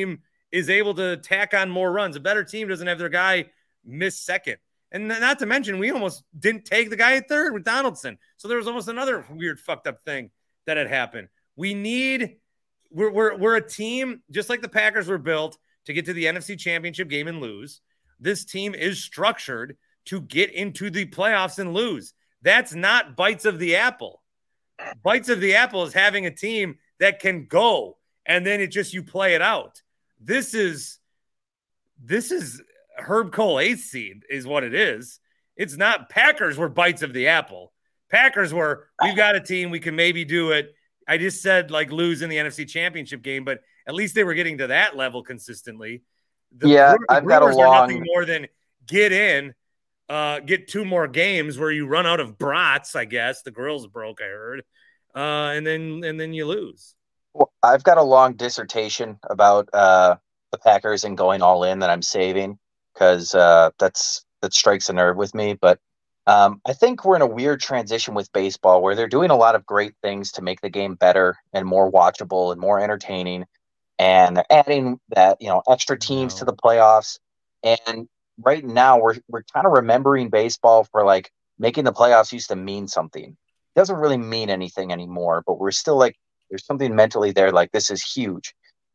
is able to tack on more runs. A better team doesn't have their guy miss second. And not to mention, we almost didn't take the guy at third with Donaldson. So there was almost another weird fucked up thing that had happened. We're a team, just like the Packers were built to get to the NFC Championship game and lose. This team is structured to get into the playoffs and lose. That's not bites of the apple. Bites of the apple is having a team that can go, and then you play it out. This is Herb Cole 8th seed is what it is. It's not. Packers were bites of the apple. Packers were, we've got a team, we can maybe do it. I just said lose in the NFC Championship game, but at least they were getting to that level consistently. I've got a long. Are nothing more than get in, get 2 more games where you run out of brats. I guess the grill's broke. I heard, and then you lose. Well, I've got a long dissertation about the Packers and going all in that I'm saving because that strikes a nerve with me. But I think we're in a weird transition with baseball where they're doing a lot of great things to make the game better and more watchable and more entertaining. And they're adding that, extra teams to the playoffs. And right now we're kind of remembering baseball for making the playoffs used to mean something. It doesn't really mean anything anymore, but we're still there's something mentally there. This is huge.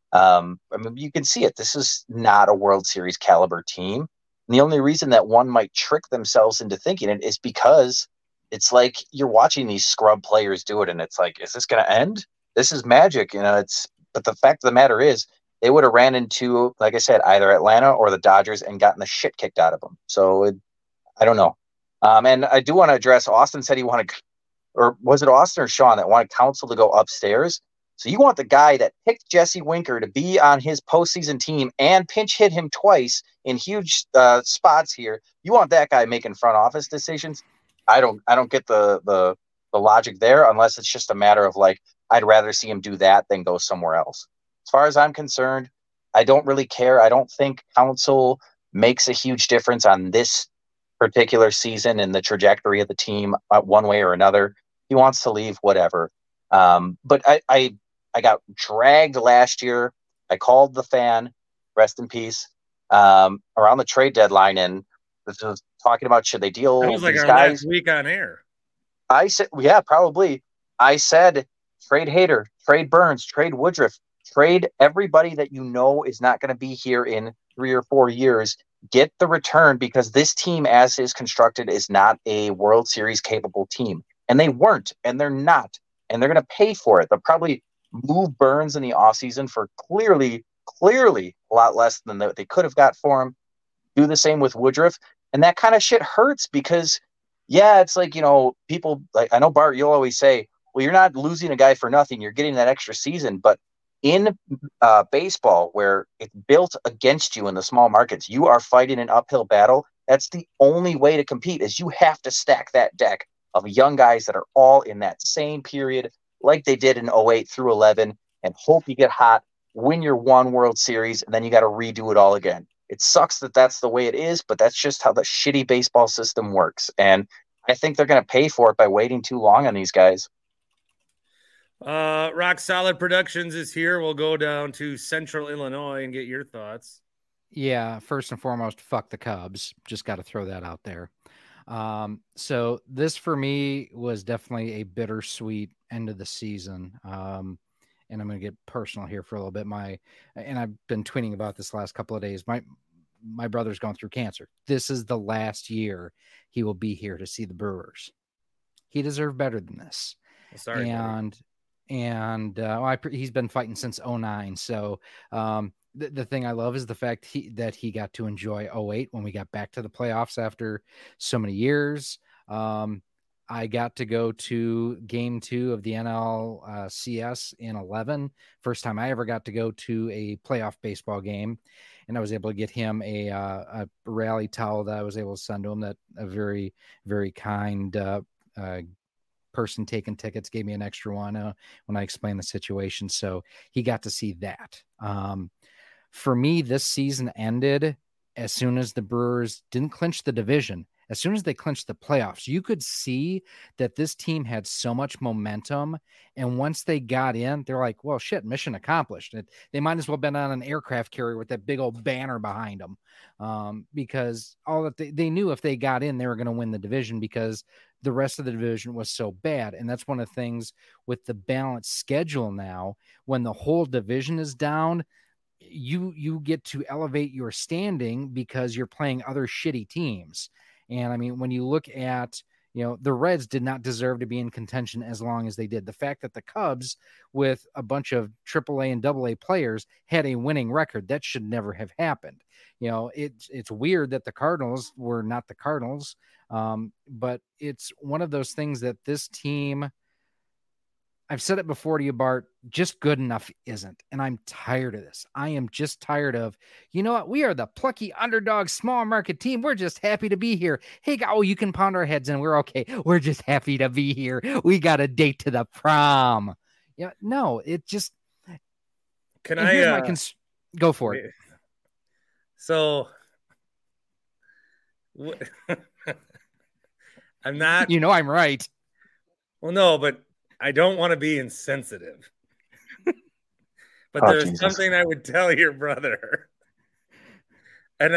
You can see it. This is not a World Series caliber team. And the only reason that one might trick themselves into thinking it is because it's you're watching these scrub players do it. And it's is this going to end? This is magic. But the fact of the matter is they would have ran into, like I said, either Atlanta or the Dodgers and gotten the shit kicked out of them. So I don't know. And I do want to address, Austin said he wanted, or was it Austin or Sean that wanted Counsell to go upstairs? So you want the guy that picked Jesse Winker to be on his postseason team and pinch hit him twice in huge spots here. You want that guy making front office decisions? I don't get the logic there unless it's just a matter of I'd rather see him do that than go somewhere else. As far as I'm concerned, I don't really care. I don't think Counsell makes a huge difference on this particular season and the trajectory of the team one way or another. He wants to leave, whatever. But I got dragged last year. I called the fan, rest in peace, around the trade deadline, and this was talking about should they deal that was these our guys. last week on air. I said, yeah, probably. I said, trade Hader, trade Burns, trade Woodruff, trade everybody that is not going to be here in 3 or 4 years. Get the return because this team, as is constructed, is not a World Series capable team. And they weren't, and they're not. And they're going to pay for it. They'll probably move Burns in the offseason for clearly a lot less than they could have got for him. Do the same with Woodruff. And that kind of shit hurts because, it's people I know, Bart, you'll always say, well, you're not losing a guy for nothing. You're getting that extra season. But in baseball, where it's built against you in the small markets, you are fighting an uphill battle. That's the only way to compete is you have to stack that deck of young guys that are all in that same period like they did in 08 through 11 and hope you get hot, win your one World Series, and then you got to redo it all again. It sucks that that's the way it is, but that's just how the shitty baseball system works. And I think they're going to pay for it by waiting too long on these guys. Rock Solid Productions is here. We'll go down to Central Illinois and get your thoughts. Yeah, first and foremost, fuck the Cubs. Just got to throw that out there. So this for me was definitely a bittersweet end of the season. And I'm going to get personal here for a little bit. And I've been tweeting about this last couple of days. My brother's going through cancer. This is the last year he will be here to see the Brewers. He deserved better than this. Sorry, he's been fighting since 2009. So, the thing I love is the fact that he got to enjoy 2008 when we got back to the playoffs after so many years. I got to go to game 2 of the NLCS in 2011. First time I ever got to go to a playoff baseball game. And I was able to get him a rally towel that I was able to send to him that a very, very kind person taking tickets gave me an extra one when I explained the situation. So he got to see that. For me, this season ended as soon as the Brewers didn't clinch the division. as soon as they clinched the playoffs, you could see that this team had so much momentum. And once they got in, they're like, well, shit, mission accomplished. They might as well have been on an aircraft carrier with that big old banner behind them, because all that they knew if they got in, they were going to win the division because the rest of the division was so bad. And that's one of the things with the balanced schedule now, when the whole division is down, you get to elevate your standing because you're playing other shitty teams. And I mean, when you look at, the Reds did not deserve to be in contention as long as they did. The fact that the Cubs, with a bunch of AAA and AA players, had a winning record, that should never have happened. It's weird that the Cardinals were not the Cardinals, but it's one of those things that this team, I've said it before to you, Bart, just good enough isn't. And I'm tired of this. I am just tired of, you know what? We are the plucky underdog small market team. We're just happy to be here. Hey, you can pound our heads and we're okay. We're just happy to be here. We got a date to the prom. No, it just. Can I go for it? So I'm not. I'm right. Well, no, but I don't want to be insensitive, but there's something I would tell your brother, and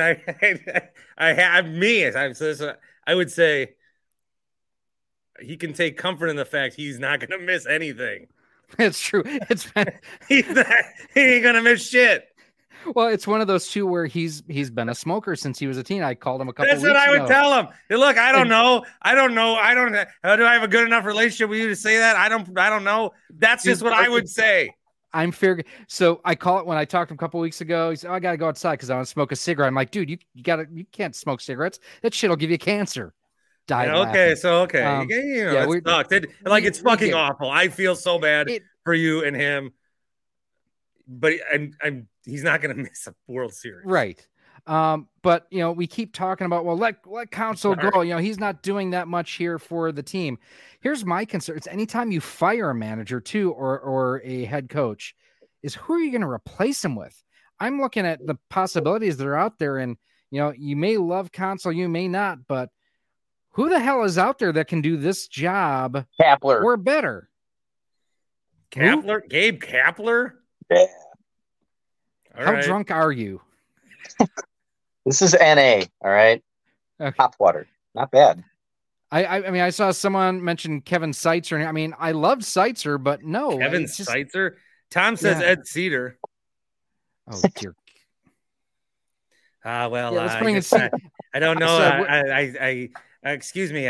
I would say he can take comfort in the fact he's not going to miss anything. It's true. He ain't going to miss shit. Well, it's one of those two where he's been a smoker since he was a teen. I called him a couple. That's what I would tell him. Hey, look, I don't know. Do I have a good enough relationship with you to say that? I don't know. That's just what I would say. I'm fair. So I call it when I talked to him a couple weeks ago. He said, I got to go outside because I want to smoke a cigarette. I'm like, dude, you can't smoke cigarettes. That shit will give you cancer. Okay. It sucked. It's fucking awful. I feel so bad for you and him. But he's not going to miss a World Series. Right. But, we keep talking about, well, let Counsell go. He's not doing that much here for the team. Here's my concern. It's anytime you fire a manager too, or a head coach, is who are you going to replace him with? I'm looking at the possibilities that are out there, and, you may love Counsell, you may not, but who the hell is out there that can do this job Kapler or better? Kapler? Who? Gabe Kapler? Yeah. How drunk are you? This is NA, all right? Okay. Hop water. Not bad. I mean, I saw someone mention Kevin Seitzer. I mean, I loved Seitzer, but no. Kevin Seitzer? Tom says Ed Cedar. Oh, dear. I don't know. Excuse me.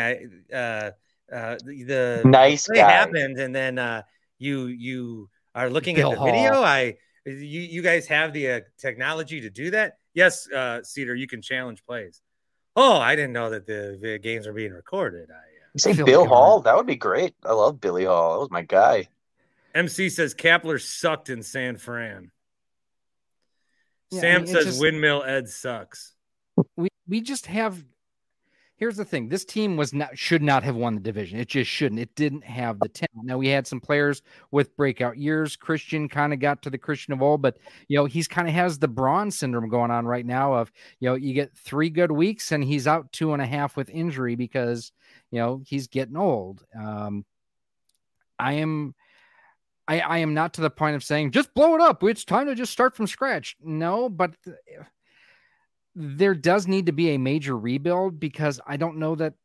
The nice play guy happened, and then you are looking Bill at the Hall. video. You guys have the technology to do that? Yes, Cedar, you can challenge plays. Oh, I didn't know that the games are being recorded. You say Bill Hall? That would be great. I love Billy Hall. That was my guy. MC says Kapler sucked in San Fran. Yeah, Sam says Windmill Ed sucks. We just have. Here's the thing. This team should not have won the division. It just shouldn't. It didn't have the talent. Now, we had some players with breakout years. Christian kind of got to the Christian of old, but, he's kind of has the Braun syndrome going on right now of, you get 3 good weeks and he's out 2.5 with injury because, he's getting old. I am not to the point of saying, just blow it up. It's time to just start from scratch. No, but there does need to be a major rebuild because I don't know that,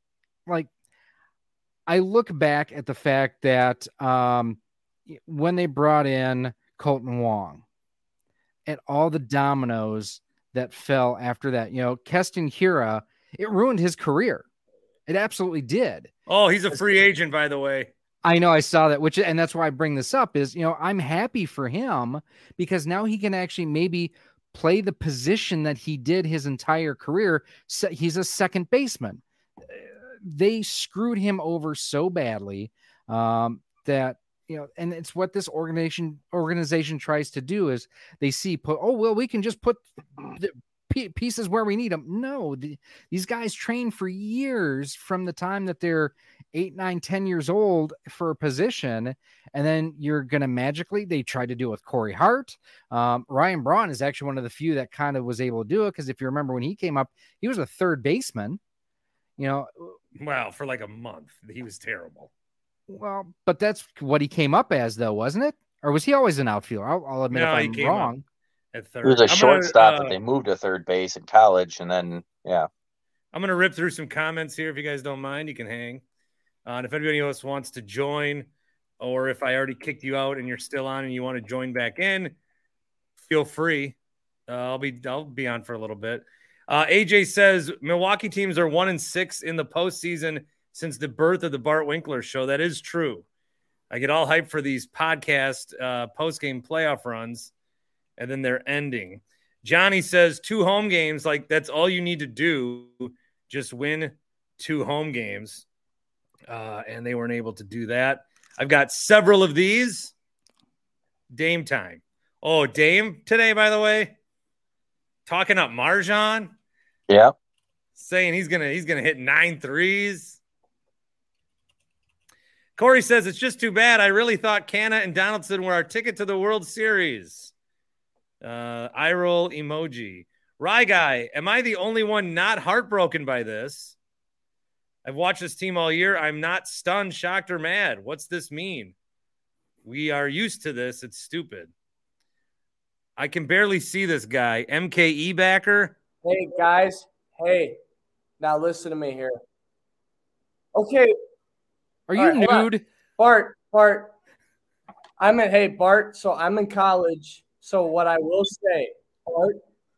I look back at the fact that when they brought in Colton Wong, at all the dominoes that fell after that, Keston Hiura, it ruined his career. It absolutely did. Oh, he's a free agent, by the way. I know, I saw that, and that's why I bring this up is, I'm happy for him because now he can actually maybe play the position that he did his entire career. So he's a second baseman. They screwed him over so badly that, and it's what this organization tries to do is they see, we can just put the pieces where we need them. No, these guys train for years from the time that they're 8, 9, 10 years old for a position. And then you're going to magically, they tried to do it with Corey Hart. Ryan Braun is actually one of the few that kind of was able to do it. Cause if you remember when he came up, he was a third baseman, Well, for like a month, he was terrible. Well, but that's what he came up as, though, wasn't it? Or was he always an outfielder? I'll admit if I'm wrong. At He third. was a shortstop that they moved to third base in college, and then I'm going to rip through some comments here. If you guys don't mind, you can hang. And if anybody else wants to join, or if I already kicked you out and you're still on and you want to join back in, feel free. I'll be on for a little bit. AJ says Milwaukee teams are 1-6 in the postseason since the birth of the Bart Winkler show. That is true. I get all hyped for these podcast post-game playoff runs, and then they're ending. Johnny says 2 home games, like that's all you need to do. Just win 2 home games. And they weren't able to do that. I've got several of these. Dame time. Oh, Dame today, by the way. Talking up Marjan. Yeah. Saying he's gonna hit 9 threes. Corey says it's just too bad. I really thought Canna and Donaldson were our ticket to the World Series. Eye roll emoji. Rye guy, am I the only one not heartbroken by this? I've watched this team all year. I'm not stunned, shocked, or mad. What's this mean? We are used to this. It's stupid. I can barely see this guy. MKE backer. Hey, guys. Hey, now listen to me here. Okay. Are you nude? Bart. Bart, so I'm in college. So what I will say, Bart,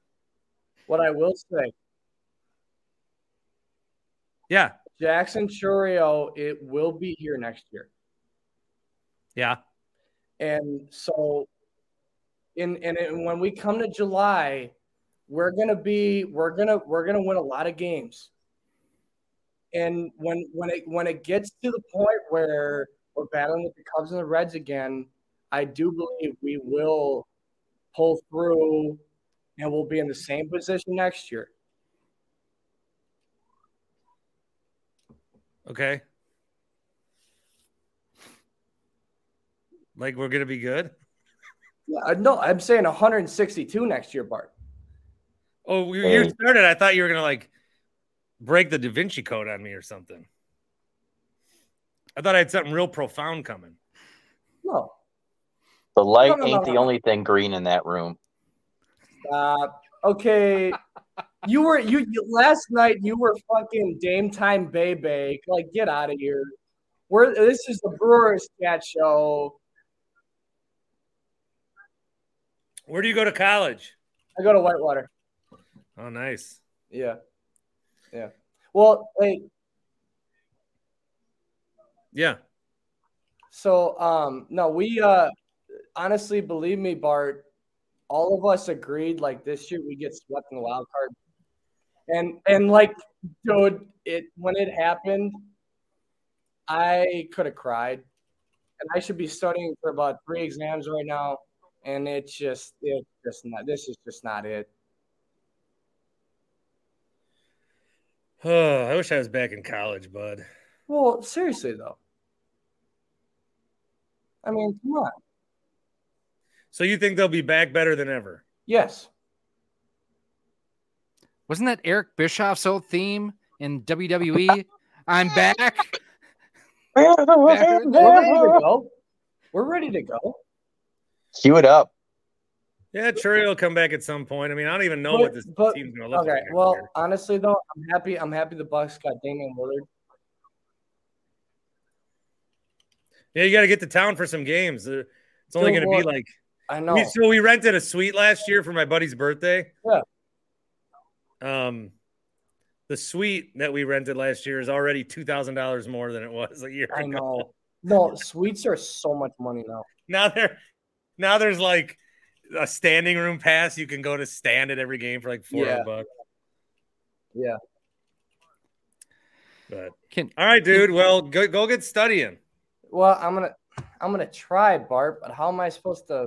yeah. Jackson Churio, it will be here next year. Yeah. And so when we come to July, we're gonna win a lot of games. And when it gets to the point where we're battling with the Cubs and the Reds again, I do believe we will pull through and we'll be in the same position next year. Okay. Like we're gonna be good? No, I'm saying 162 next year, Bart. Oh, you started. I thought you were gonna like break the Da Vinci Code on me or something. I thought I had something real profound coming. No. The light ain't the only thing green in that room. Okay. You last night you were fucking Dame Time Bebe. Like, get out of here. This is the Brewers Chat Show. Where do you go to college? I go to Whitewater. Oh, nice. Yeah. Well, hey. Yeah. So, no, we honestly, believe me, Bart, all of us agreed like this year we get swept in the wild card. And like, dude, when it happened, I could have cried. And I should be studying for about 3 exams right now. And it's just not. This is just not it. Oh, I wish I was back in college, bud. Well, seriously though. I mean, come on. So you think they'll be back better than ever? Yes. Wasn't that Eric Bischoff's old theme in WWE? I'm back. We're ready to go. We're ready to go. Cue it up. Yeah, Churio will come back at some point. I mean, I don't even know what this team's going to look like. Okay, well, honestly, though, I'm happy the Bucks got Damian Lillard. Yeah, you got to get to town for some games. It's only going to be like – I know. So we rented a suite last year for my buddy's birthday. Yeah. The suite that we rented last year is already $2,000 more than it was a year ago. I know. No, suites are so much money now. Now there's like a standing room pass. You can go to stand at every game for like $400. Yeah. But all right, dude. Well, go get studying. Well, I'm gonna try, Bart, but how am I supposed to?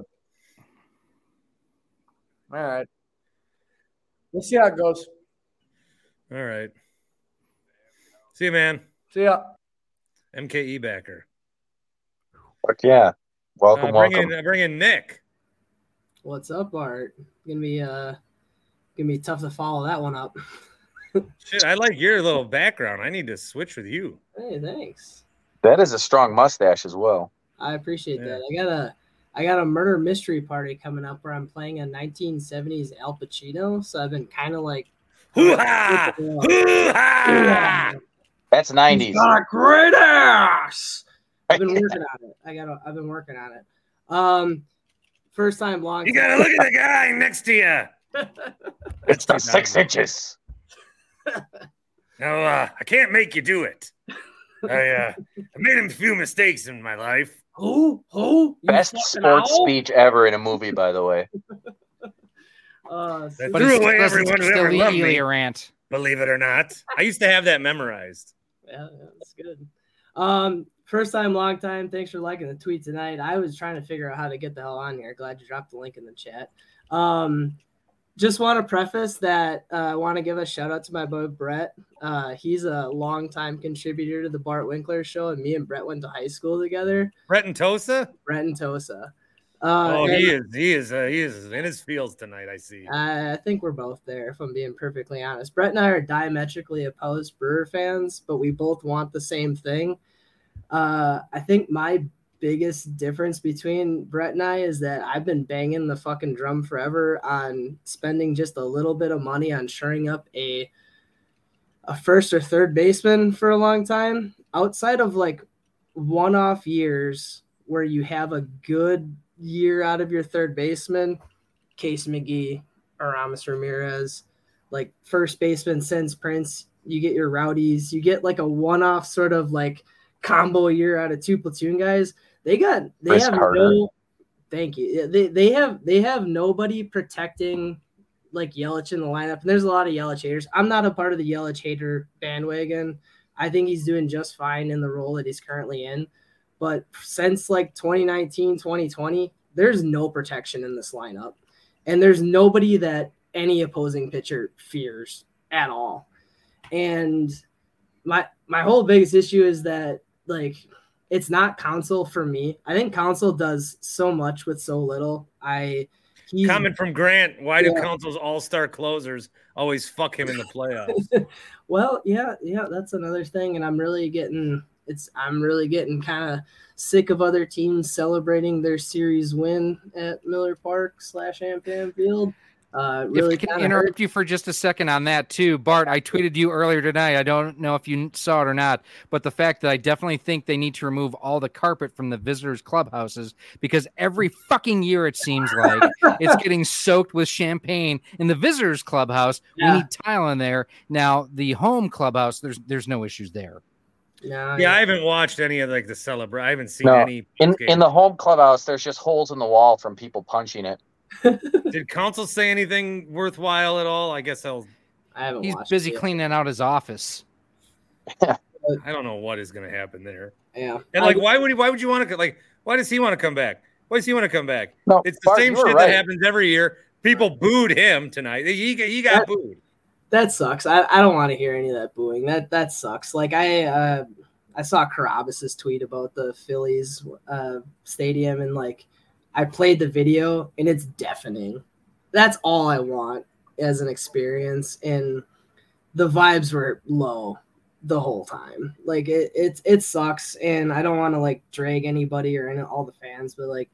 All right. We'll see how it goes. All right. See you, man. See ya. MKE backer. Fuck yeah. Welcome. Bring in Nick. What's up, Bart? Gonna be tough to follow that one up. Shit, I like your little background. I need to switch with you. Hey, thanks. That is a strong mustache as well. I appreciate that. I got a murder mystery party coming up where I'm playing a 1970s Al Pacino. So I've been kind of like, hoo-ha! Hoo-ha! That's 90s. He's got a great ass. I've been working on it. I've been working on it. First time long. You gotta look at the guy next to you. It's the 6 inches. No, I can't make you do it. I made a few mistakes in my life. Who? Best sports speech ever in a movie, by the way. That threw away everyone who ever loved me. Rant. Believe it or not, I used to have that memorized. Yeah, that's good. First time, long time. Thanks for liking the tweet tonight. I was trying to figure out how to get the hell on here. Glad you dropped the link in the chat. Just want to preface that I want to give a shout out to my boy Brett. He's a longtime contributor to the Bart Winkler Show, and me and Brett went to high school together. Brett and Tosa. He is in his feels tonight. I see. I think we're both there, if I'm being perfectly honest. Brett and I are diametrically opposed Brewer fans, but we both want the same thing. I think my biggest difference between Brett and I is that I've been banging the fucking drum forever on spending just a little bit of money on shoring up a first or third baseman for a long time. Outside of like one-off years where you have a good year out of your third baseman, Case McGee, Aramis Ramirez, like first baseman since Prince, you get your Rowdies, you get like a one-off sort of like combo year out of two platoon guys. They have nobody protecting like Yelich in the lineup. And there's a lot of Yelich haters. I'm not a part of the Yelich hater bandwagon. I think he's doing just fine in the role that he's currently in. But since like 2019, 2020, there's no protection in this lineup. And there's nobody that any opposing pitcher fears at all. And my whole biggest issue is that like it's not Counsell for me. I think Counsell does so much with so little. Comment from Grant. Why do Counsell's all-star closers always fuck him in the playoffs? Well, yeah, that's another thing. And I'm really getting kind of sick of other teams celebrating their series win at Miller Park / Ampam Field. Really if I can interrupt you for just a second on that too, Bart, I tweeted you earlier tonight. I don't know if you saw it or not, but the fact that I definitely think they need to remove all the carpet from the visitors' clubhouses because every fucking year it seems like it's getting soaked with champagne in the visitors' clubhouse. Yeah. We need tile in there. Now the home clubhouse, there's no issues there. Yeah, I haven't watched any of like the celebration. I haven't seen any in the home clubhouse. There's just holes in the wall from people punching it. Did Counsell say anything worthwhile at all? I guess he's busy cleaning out his office. I don't know what is going to happen there. Yeah, and like, why would you want to like? Why does he want to come back? Why does he want to come back? No, it's the same shit that happens every year. People booed him tonight. He got booed. That sucks. I don't want to hear any of that booing. That sucks. Like I saw Carabas's tweet about the Phillies stadium and like. I played the video and it's deafening. That's all I want as an experience. And the vibes were low the whole time. Like it sucks. And I don't want to like drag anybody or all the fans, but like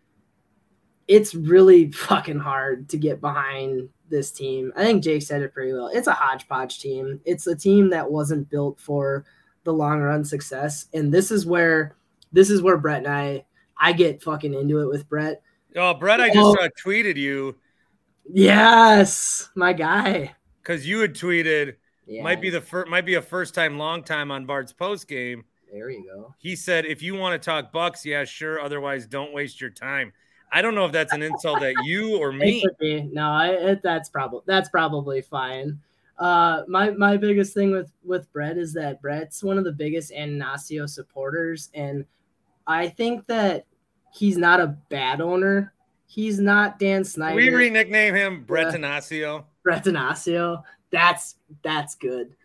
it's really fucking hard to get behind this team. I think Jake said it pretty well. It's a hodgepodge team. It's a team that wasn't built for the long run success. And this is where Brett and I get fucking into it with Brett. Oh, Brett, I just tweeted you. Yes, my guy. Because you had tweeted, might be a first time, long time on Bart's post game. There you go. He said, if you want to talk Bucks, yeah, sure. Otherwise, don't waste your time. I don't know if that's an insult at you or me. It could be. No, that's probably fine. My biggest thing with Brett is that Brett's one of the biggest Anastasio supporters, and I think that he's not a bad owner. He's not Dan Snyder. We re-nickname him Brett Anastasio. Brett Anastasio. That's good.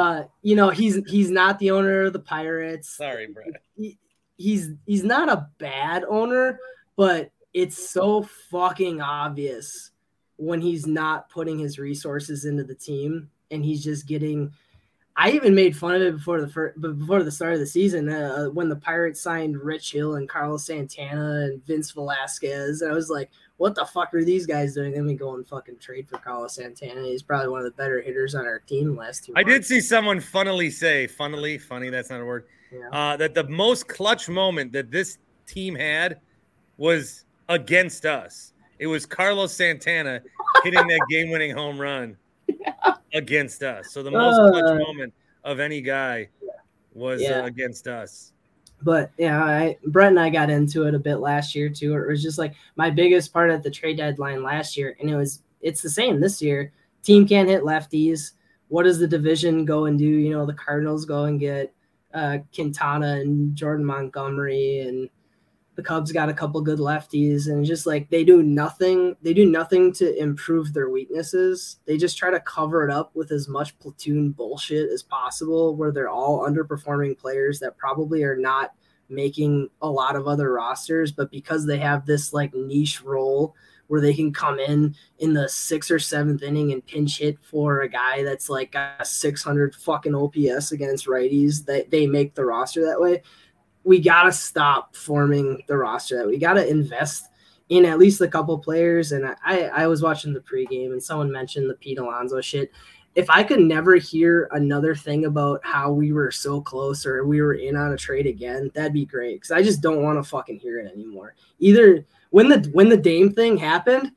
He's not the owner of the Pirates. Sorry, Brett. He's not a bad owner, but it's so fucking obvious when he's not putting his resources into the team. and he's just getting. I even made fun of it before the start of the season when the Pirates signed Rich Hill and Carlos Santana and Vince Velasquez. And I was like, what the fuck are these guys doing? Then we go and fucking trade for Carlos Santana. He's probably one of the better hitters on our team last 2 months. I did see someone funny, that's not a word, that the most clutch moment that this team had was against us. It was Carlos Santana hitting that game-winning home run against us. So the most clutch moment of any guy was against us. But yeah, Brett and I got into it a bit last year too. It was just like my biggest part at the trade deadline last year, and it's the same this year. Team can't hit lefties. What does the division go and do? You know, the Cardinals go and get Quintana and Jordan Montgomery, and the Cubs got a couple good lefties, and just like they do nothing to improve their weaknesses. They just try to cover it up with as much platoon bullshit as possible, where they're all underperforming players that probably are not making a lot of other rosters, but because they have this like niche role where they can come in the 6th or 7th inning and pinch hit for a guy that's like a 600 fucking OPS against righties, that they make the roster that way. We got to stop forming the roster that we got to invest in at least a couple players. And I was watching the pregame and someone mentioned the Pete Alonso shit. If I could never hear another thing about how we were so close or we were in on a trade again, that'd be great. Because I just don't want to fucking hear it anymore. Either when the Dame thing happened,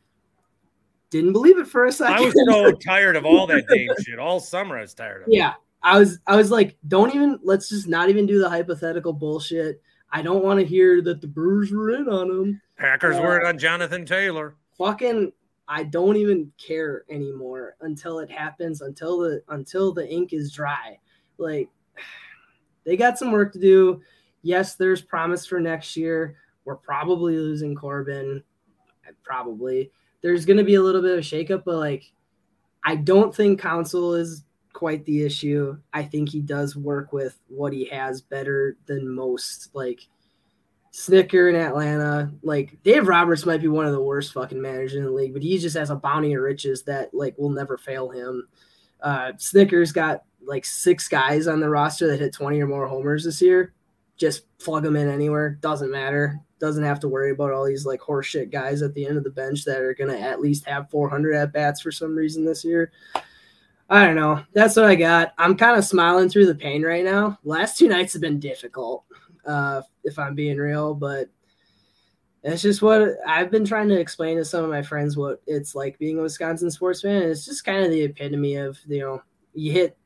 didn't believe it for a second. I was so tired of all that Dame shit. All summer I was tired of it. Yeah. I was like, let's just not even do the hypothetical bullshit. I don't want to hear that the Brewers were in on him. Packers were in on Jonathan Taylor. Fucking, I don't even care anymore until it happens, until the ink is dry. Like, they got some work to do. Yes, there's promise for next year. We're probably losing Corbin. Probably. There's going to be a little bit of a shakeup, but like, I don't think Counsell is quite the issue. I think he does work with what he has better than most. Like Snicker in Atlanta, like Dave Roberts might be one of the worst fucking managers in the league, but he just has a bounty of riches that like will never fail him. Snicker's got like 6 guys on the roster that hit 20 or more homers this year. Just plug them in anywhere. Doesn't matter. Doesn't have to worry about all these like horseshit guys at the end of the bench that are going to at least have 400 at bats for some reason this year. I don't know. That's what I got. I'm kind of smiling through the pain right now. Last 2 nights have been difficult, if I'm being real, but it's just what I've been trying to explain to some of my friends what it's like being a Wisconsin sports fan. And it's just kind of the epitome of, you hit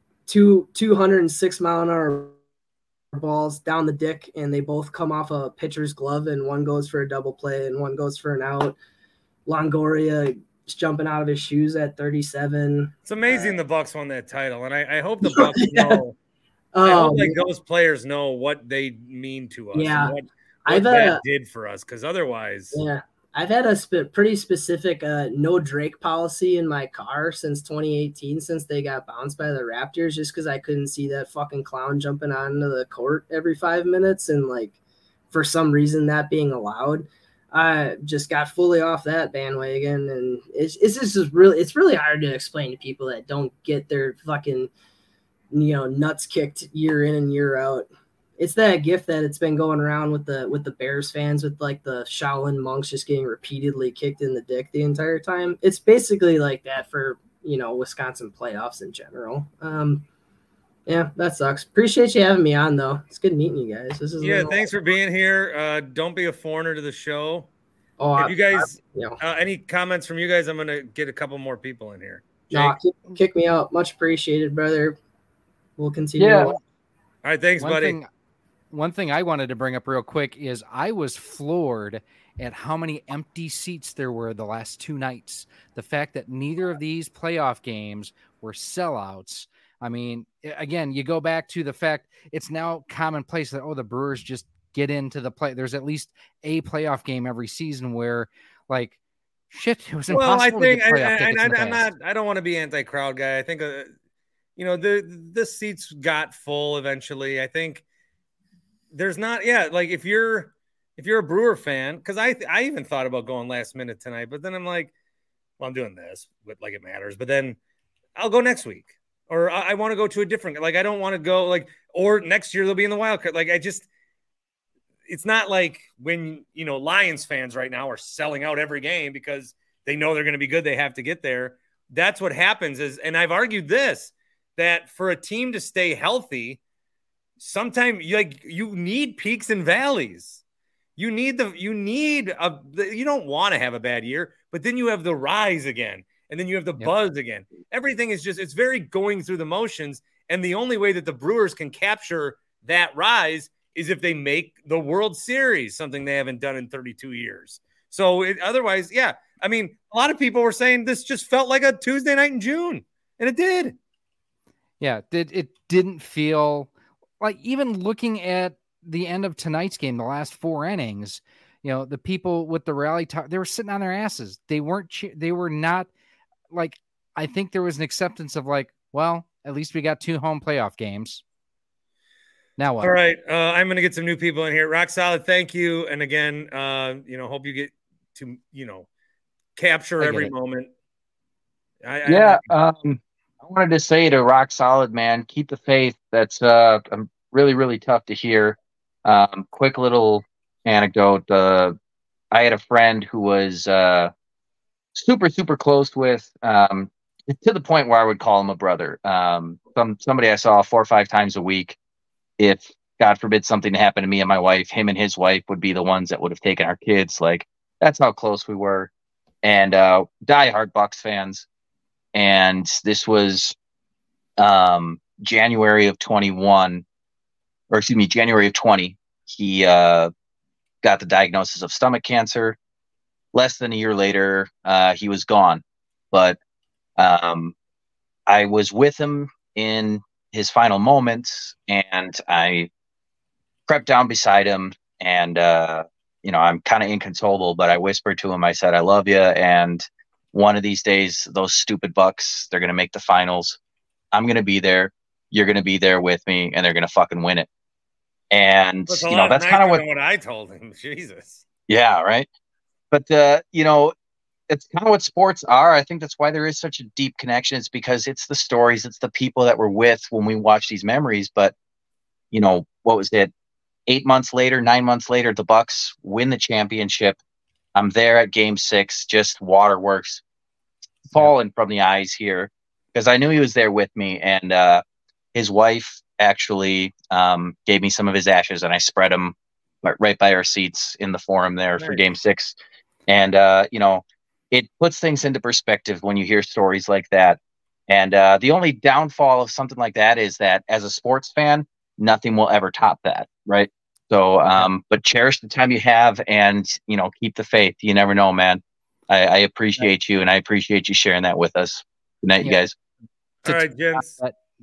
206 mile an hour balls down the dick and they both come off a pitcher's glove and one goes for a double play and one goes for an out. Longoria jumping out of his shoes at 37. It's amazing the Bucks won that title, and I hope the Bucks know. I hope like those players know what they mean to us. Yeah, and what that did for us, because otherwise, I've had a pretty specific no Drake policy in my car since 2018, since they got bounced by the Raptors, just because I couldn't see that fucking clown jumping onto the court every 5 minutes, and like for some reason that being allowed. I just got fully off that bandwagon, and it's really hard to explain to people that don't get their fucking nuts kicked year in and year out. It's that gift that it's been going around with the Bears fans, with like the Shaolin monks just getting repeatedly kicked in the dick the entire time. It's basically like that for Wisconsin playoffs in general. Yeah, that sucks. Appreciate you having me on, though. It's good meeting you guys. Thanks for being here. Don't be a foreigner to the show. If you guys, any comments from you guys, I'm going to get a couple more people in here. Kick me out. Much appreciated, brother. We'll continue. Yeah. All right, thanks, buddy. One thing I wanted to bring up real quick is I was floored at how many empty seats there were the last 2 nights. The fact that neither of these playoff games were sellouts. I mean, again, you go back to the fact it's now commonplace that, the Brewers just get into the play. There's at least a playoff game every season where, like, shit, it was impossible. Well, I think, I don't want to be anti-crowd guy. I think, the seats got full eventually. I think there's not, like if you're a Brewer fan, because I even thought about going last minute tonight, but then I'm like, well, I'm doing this, but like it matters. But then I'll go next week. or I want to go to a different, like, I don't want to go like, or next year they'll be in the wild card. Like, it's not like when, Lions fans right now are selling out every game because they know they're going to be good. They have to get there. That's what happens and I've argued this, that for a team to stay healthy, sometimes you need peaks and valleys. You don't want to have a bad year, but then you have the rise again. And then you have the buzz again. Everything is it's very going through the motions. And the only way that the Brewers can capture that rise is if they make the World Series, something they haven't done in 32 years. So otherwise, yeah. I mean, a lot of people were saying this just felt like a Tuesday night in June, and it did. Yeah, it didn't feel like, even looking at the end of tonight's game, the last 4 innings, the people with the rally talk, they were sitting on their asses. They were not like, I think there was an acceptance of like, well, at least we got 2 home playoff games. Now what? All right. I'm going to get some new people in here. Rock Solid, thank you. And again, hope you get to, capture every moment. I wanted to say to Rock Solid, man, keep the faith. That's really, really tough to hear. Quick little anecdote. I had a friend who was super, super close with, to the point where I would call him a brother. Somebody I saw 4 or 5 times a week. If God forbid something happened to me and my wife, him and his wife would be the ones that would have taken our kids. Like, that's how close we were. And diehard Bucks fans. And this was January of 20. He got the diagnosis of stomach cancer. Less than a year later, he was gone. But I was with him in his final moments, and I crept down beside him, and I'm kind of inconsolable, but I whispered to him, I said, I love you, and one of these days, those stupid Bucks, they're going to make the finals. I'm going to be there. You're going to be there with me, and they're going to fucking win it. And, that's kind of what I told him. Jesus. Yeah, right. But, it's kind of what sports are. I think that's why there is such a deep connection. It's because it's the stories, it's the people that we're with when we watch these memories. But, what was it? 9 months later, the Bucks win the championship. I'm there at Game 6, just waterworks falling from the eyes here, because I knew he was there with me. And his wife actually gave me some of his ashes, and I spread them right by our seats in the forum there for Game 6. And, it puts things into perspective when you hear stories like that. And the only downfall of something like that is that as a sports fan, nothing will ever top that, right? So, but cherish the time you have, and, keep the faith. You never know, man. I appreciate you, and I appreciate you sharing that with us. Good night, you guys. All right, gents.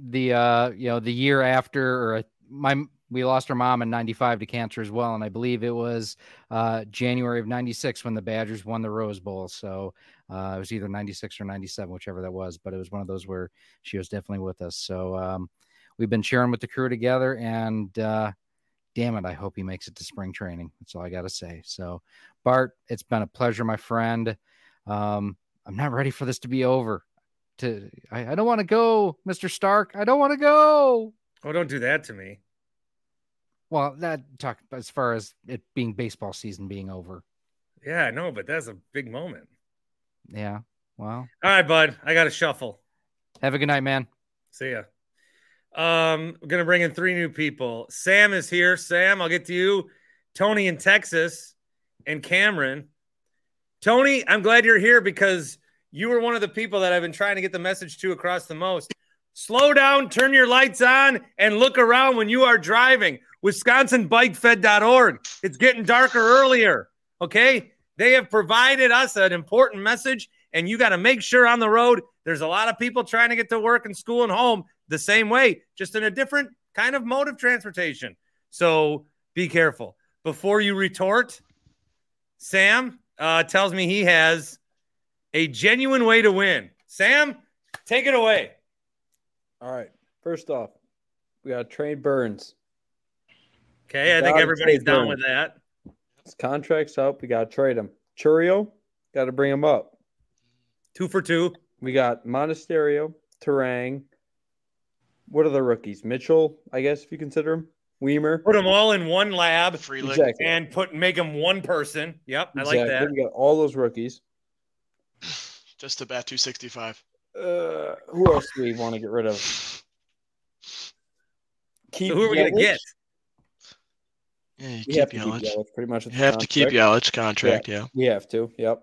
The year after, we lost our mom in 95 to cancer as well. And I believe it was January of 96 when the Badgers won the Rose Bowl. So it was either 96 or 97, whichever that was, but it was one of those where she was definitely with us. So we've been cheering with the crew together, and damn it, I hope he makes it to spring training. That's all I got to say. So Bart, it's been a pleasure, my friend. I'm not ready for this to be over. I don't want to go, Mr. Stark. I don't want to go. Oh, don't do that to me. Well, talk as far as it being baseball season being over. Yeah, I know, but that's a big moment. Yeah. Well. All right, bud. I got to shuffle. Have a good night, man. See ya. We're going to bring in 3 new people. Sam is here. Sam, I'll get to you. Tony in Texas, and Cameron. Tony, I'm glad you're here because you were one of the people that I've been trying to get the message to across the most. Slow down, turn your lights on, and look around when you are driving. WisconsinBikeFed.org. It's getting darker earlier, okay? They have provided us an important message, and you got to make sure on the road there's a lot of people trying to get to work and school and home the same way, just in a different kind of mode of transportation. So be careful. Before you retort, Sam tells me he has a genuine way to win. Sam, take it away. All right. First off, we got to trade Burns. Okay, I think everybody's down with that. His contract's up. We got to trade him. Churio, got to bring him up. 2 for 2. We got Monasterio, Terang, What are the rookies? Mitchell, I guess, if you consider him. Weimer. Put them all in one lab Exactly. and make them one person. Yep, I Exactly. like that. We got all those rookies. Just to bat 265. Who else do we want to get rid of? So who are we going to get? Yeah, you We keep have to keep Yelich. Yelich pretty much. You have to keep Yelich contract, yeah. We have to, yep.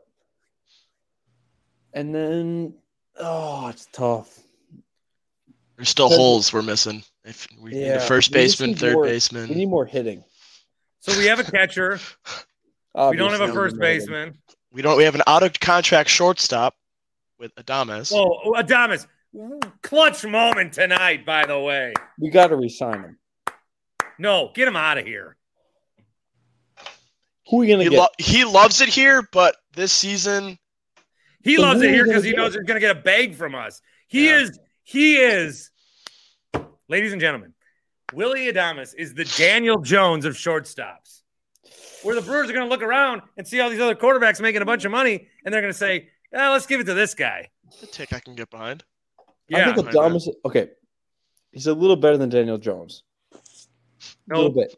And then, it's tough. There's still holes we're missing. If we need a first baseman, third baseman. We need more hitting. So we have a catcher. We don't have a first baseman. We have an out of contract shortstop with Adames. Oh, Adames. Clutch moment tonight, by the way. We got to re-sign him. No, get him out of here. Who are we going to get? He loves it here, but this season. He loves it here because he knows he's going to get a bag from us. He is, ladies and gentlemen, Willy Adames is the Daniel Jones of shortstops. Where the Brewers are going to look around and see all these other quarterbacks making a bunch of money, and they're going to say, let's give it to this guy. A tick I can get behind. Yeah. I think Adames, okay, he's a little better than Daniel Jones. A little bit.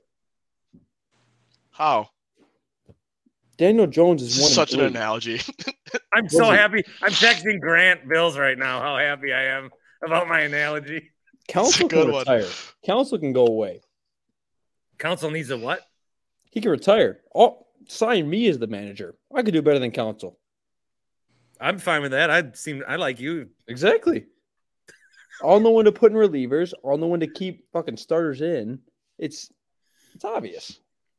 How? Daniel Jones is one such an analogy. I'm so happy. I'm texting Grant Bills right now how happy I am about my analogy. Council can retire. Council can go away. Council needs a what? He can retire. Sign me as the manager. I could do better than Council. I'm fine with that. I like you. Exactly. I'll know when to put in relievers. I'll know when to keep fucking starters in. It's obvious.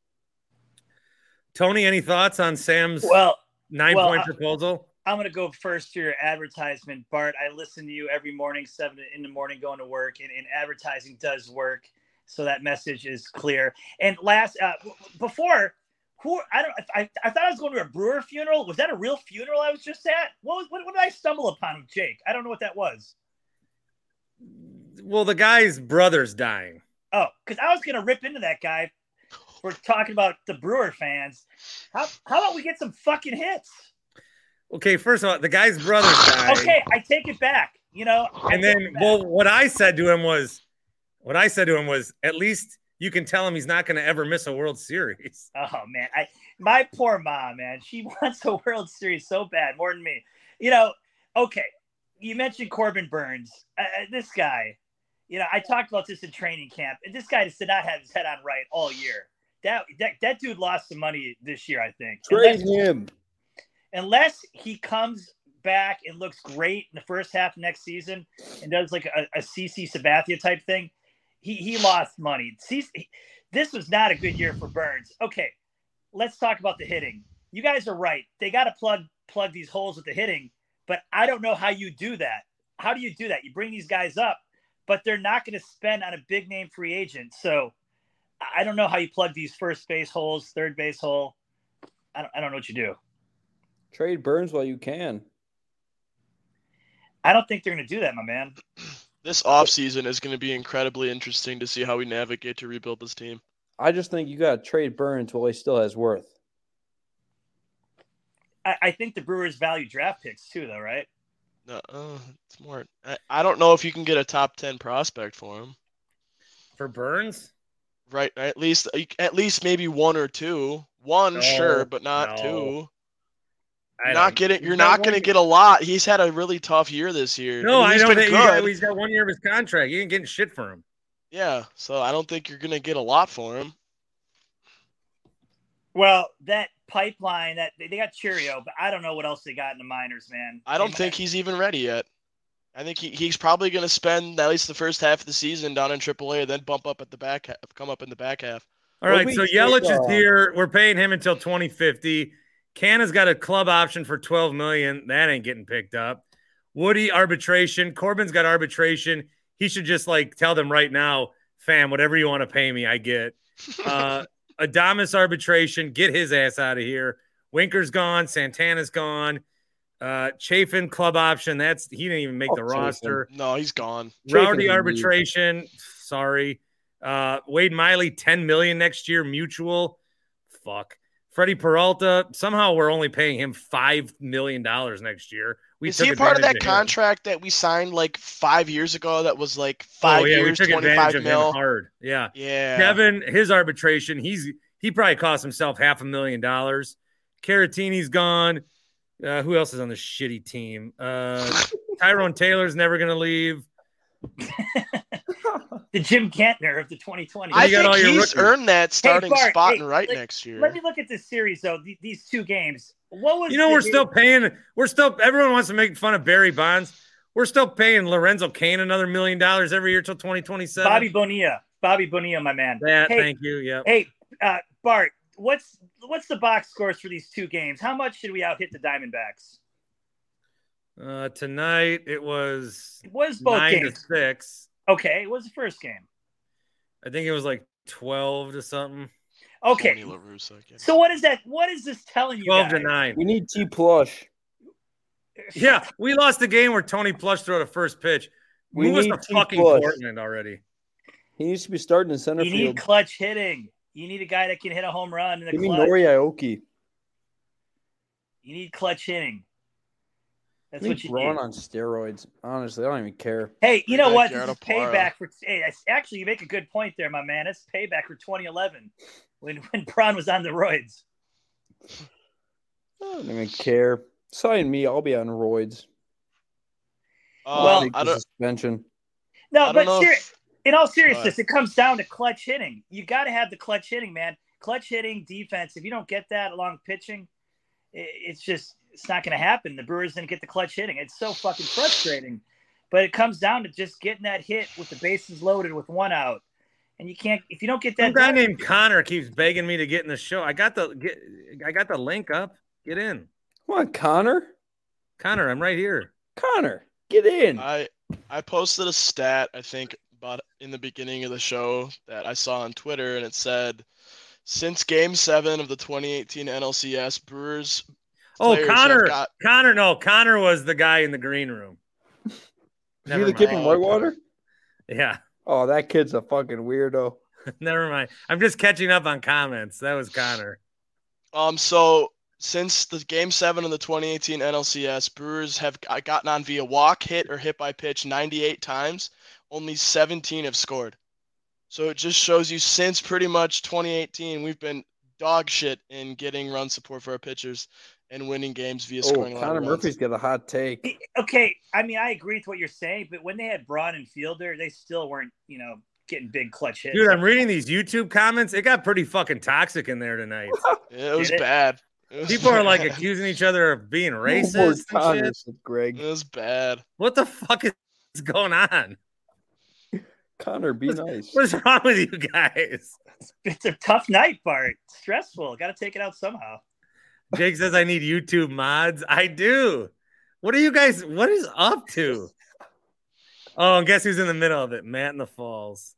Tony, any thoughts on Sam's 9-point proposal? I'm going to go first to your advertisement, Bart. I listen to you every morning, 7 in the morning, going to work, and advertising does work. So that message is clear. And last, before, I thought I was going to a Brewer funeral. Was that a real funeral I was just at? What did I stumble upon with Jake? I don't know what that was. Well, the guy's brother's dying. Oh, because I was going to rip into that guy. We're talking about the Brewer fans. How about we get some fucking hits? Okay, first of all, the guy's brother's dying. Okay, I take it back. And then, what I said to him was, at least you can tell him he's not going to ever miss a World Series. Oh man, my poor mom, man, she wants a World Series so bad, more than me. Okay, you mentioned Corbin Burns. This guy, I talked about this in training camp, and this guy just did not have his head on right all year. That dude lost some money this year, I think. Trade him. Unless he comes back and looks great in the first half of next season and does like a CC Sabathia type thing, he lost money. This was not a good year for Burns. Okay, let's talk about the hitting. You guys are right. They got to plug these holes with the hitting, but I don't know how you do that. How do you do that? You bring these guys up, but they're not going to spend on a big name free agent. So I don't know how you plug these first base holes, third base hole. I don't know what you do. Trade Burns while you can. I don't think they're going to do that, my man. This offseason is going to be incredibly interesting to see how we navigate to rebuild this team. I just think you got to trade Burns while he still has worth. I think the Brewers value draft picks too, though, right? No, it's more. I don't know if you can get a top 10 prospect for him. For Burns? Right, at least maybe one or two. One, sure, but not two. You're not going to get a lot. He's had a really tough year this year. No, I know that he's got 1 year of his contract. You ain't getting shit for him. Yeah, so I don't think you're going to get a lot for him. Well, that pipeline that they got Cheerio, but I don't know what else they got in the minors, man. I don't think he's even ready yet. I think he's probably going to spend at least the first half of the season down in AAA, then come up in the back half. All right, so Yelich is here. We're paying him until 2050. Canna's got a club option for $12 million. That ain't getting picked up. Woody arbitration. Corbin's got arbitration. He should just tell them right now, fam, whatever you want to pay me, I get. Adames arbitration. Get his ass out of here. Winker's gone. Santana's gone. Chafin club option. He didn't even make the roster. No, he's gone. Rowdy arbitration. Sorry. Wade Miley, $10 million next year, mutual. Fuck. Freddie Peralta, somehow we're only paying him $5 million next year. Is he part of that contract that we signed like 5 years ago that was like 5 years, we took 25 advantage mil? of him hard. Yeah. Yeah. Kevin, his arbitration, he probably cost himself $500,000. Caratini's gone. Who else is on the shitty team? Tyrone Taylor's never going to leave. The Jim Kantner of the 2020. I think he's earned that starting spot next year. Let me look at this series, though. These two games. What was we're still paying. Everyone wants to make fun of Barry Bonds. We're still paying Lorenzo Cain another $1 million every year till 2027. Bobby Bonilla, my man. Thank you. Yeah. Hey, Bart, what's the box scores for these two games? How much should we out hit the Diamondbacks? Tonight it was both 9-6. Okay, what was the first game? I think it was like 12 to something. Okay. So what is that? What is this telling you? 12-9. We need T Plush. Yeah, we lost the game where Tony Plush threw the first pitch. We Move us need to fucking Plush. Portland already. He needs to be starting in center You field. need clutch hitting. You need a guy that can hit a home run in the Give me clutch. Nori Aoki. You need clutch hitting. That's I what think you Braun need. on steroids. Honestly, I don't even care. Hey, you know what? This Jared is Alparo. payback for. Hey, actually, you make a good point there, my man. It's payback for 2011 when Braun was on the roids. I don't even care. Sign me. I'll be on roids. Well, Take the suspension. No, I but don't know if- in all seriousness, it comes down to clutch hitting. You got to have the clutch hitting, man. Clutch hitting, defense. If you don't get that along pitching, it's not going to happen. The Brewers didn't get the clutch hitting. It's so fucking frustrating. But it comes down to just getting that hit with the bases loaded with one out. And you can't if you don't get that. Some guy named Connor keeps begging me to get in the show. I got the link up. Get in. Come on, Connor. Connor, I'm right here. Connor, get in. I posted a stat, I think, about in the beginning of the show that I saw on Twitter, and it said, since Game 7 of the 2018 NLCS, Brewers. Oh, players Connor. have Connor was the guy in the green room. You the kid from Whitewater? Yeah. Oh, that kid's a fucking weirdo. Never mind. I'm just catching up on comments. That was Connor. So since the Game 7 of the 2018 NLCS, Brewers have gotten on via walk, hit, or hit by pitch 98 times. Only 17 have scored. So it just shows you since pretty much 2018, we've been dog shit in getting run support for our pitchers and winning games via scoring a lot Connor of runs. Murphy's got a hot take. Okay, I mean, I agree with what you're saying, but when they had Braun and Fielder, they still weren't, getting big clutch hits. Dude, I'm reading these YouTube comments. It got pretty fucking toxic in there tonight. It was bad. People are like accusing each other of being racist and shit. Greg. It was bad. What the fuck is going on? Connor, be nice. What's wrong with you guys? It's a tough night, Bart. Stressful. Got to take it out somehow. Jake says I need YouTube mods. I do. What is up to? Oh, and guess who's in the middle of it? Matt in the Falls.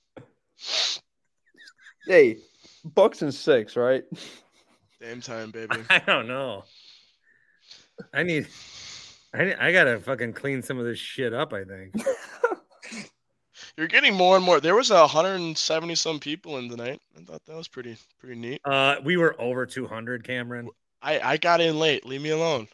Hey, Bucks and 6, right? Same time, baby. I don't know. I gotta fucking clean some of this shit up, I think. You're getting more and more. There was 170 some people in tonight. I thought that was pretty neat. We were over 200, Cameron. I got in late. Leave me alone.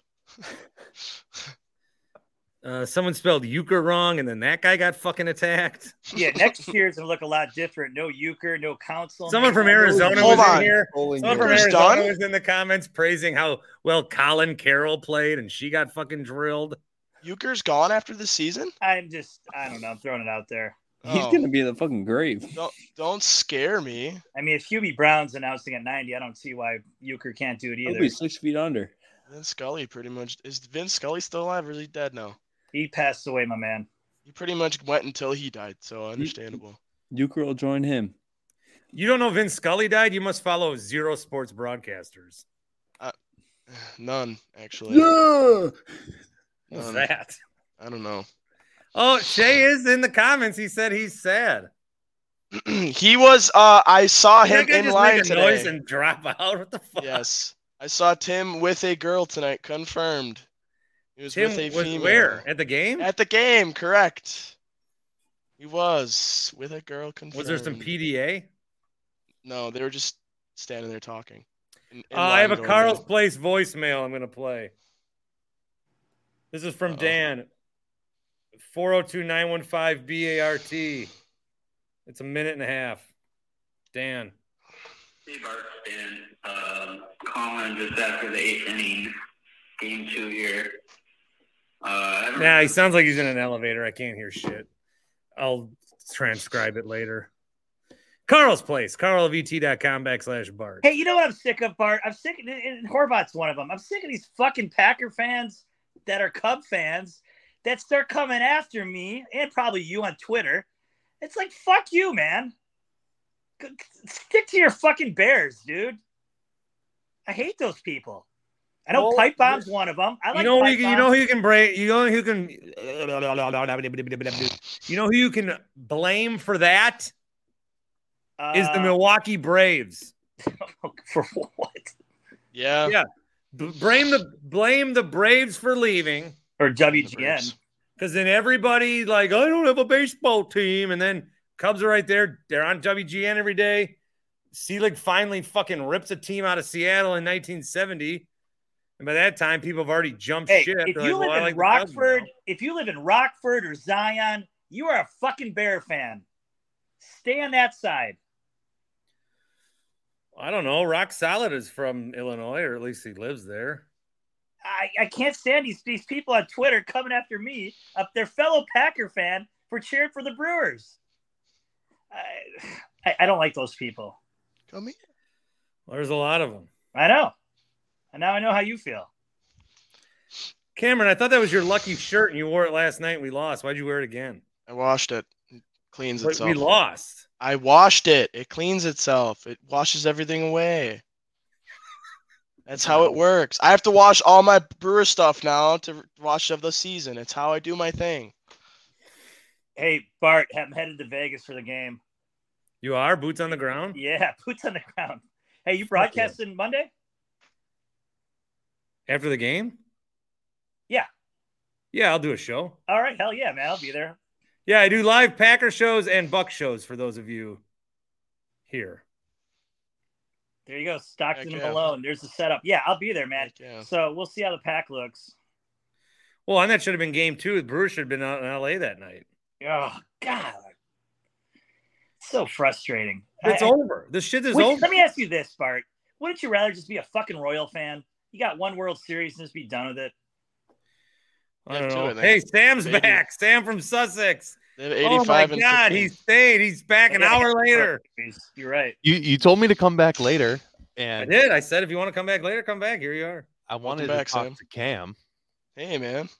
Someone spelled euchre wrong, and then that guy got fucking attacked. Yeah, next year's gonna look a lot different. No euchre, no council. Someone from Arizona was in here. Someone from Arizona was in the comments praising how well Colin Carroll played, and she got fucking drilled. Euchre's gone after the season? I don't know. I'm throwing it out there. He's gonna be in the fucking grave. Don't scare me. I mean, if Hubie Brown's announcing at 90, I don't see why Euchre can't do it either. He'll be 6 feet under. Vince Scully pretty much is. Vince Scully still alive or is he dead now? He passed away, my man. He pretty much went until he died, so understandable. Euchre will join him. You don't know Vince Scully died? You must follow zero sports broadcasters. None, actually. Yeah. What's that? I don't know. Oh, Shay is in the comments. He said he's sad. He was. I saw him That guy in just line make a today. noise and drop out. What the fuck? Yes, I saw Tim with a girl tonight. Confirmed. He was Tim with a was female. where? At the game? At the game, correct. He was with a girl. Confirmed. Was there some PDA? No, they were just standing there talking. I have a Carl's Place voicemail I'm going to play. This is from Dan. 402-915-BART. It's a minute and a half. Dan. Hey, Bart, Dan. Calling just after the 8th inning, game 2 here. Nah, he sounds like he's in an elevator. I can't hear shit. I'll transcribe it later. Carl's Place, carlovt.com/Bart. Hey, you know what I'm sick of, Bart? I'm sick, and Horvat's one of them. I'm sick of these fucking Packer fans that are Cub fans that start coming after me and probably you on Twitter. It's like, fuck you, man. Stick to your fucking Bears, dude. I hate those people. I know Pipe Bomb's one of them. I like who you can break. You know who you can blame for that is the Milwaukee Braves. For what? Yeah. Blame the Braves for leaving or WGN because then everybody like I don't have a baseball team, and then Cubs are right there. They're on WGN every day. Selig finally fucking rips a team out of Seattle in 1970. And by that time, people have already jumped ship. If you live in Rockford, or Zion, you are a fucking Bear fan. Stay on that side. I don't know. Rock Solid is from Illinois, or at least he lives there. I can't stand these people on Twitter coming after me, their fellow Packer fan, for cheering for the Brewers. I don't like those people. Come here. Well, there's a lot of them. I know. And now I know how you feel. Cameron, I thought that was your lucky shirt and you wore it last night and we lost. Why'd you wear it again? I washed it. It cleans itself. We lost. I washed it. It cleans itself. It washes everything away. That's how it works. I have to wash all my Brewer stuff now to wash of the season. It's how I do my thing. Hey, Bart, I'm headed to Vegas for the game. You are? Boots on the ground? Yeah, boots on the ground. Hey, you broadcasting Monday? After the game? Yeah. Yeah, I'll do a show. All right. Hell yeah, man. I'll be there. Yeah, I do live Packer shows and Buck shows for those of you here. There you go. Stockton and Malone. There's the setup. Yeah, I'll be there, man. So we'll see how the pack looks. Well, and that should have been game 2. The Brewers should have been out in LA that night. Oh, God. So frustrating. It's over. This shit is over. Let me ask you this, Bart. Wouldn't you rather just be a fucking Royal fan? You got one World Series and just be done with it. I don't know. Hey, Sam's back. Sam from Sussex. They have 85 oh my God, he stayed. He's back an hour later. You're right. You told me to come back later, and I did. I said if you want to come back later, come back. Here you are. I wanted to talk to Cam. Hey, man.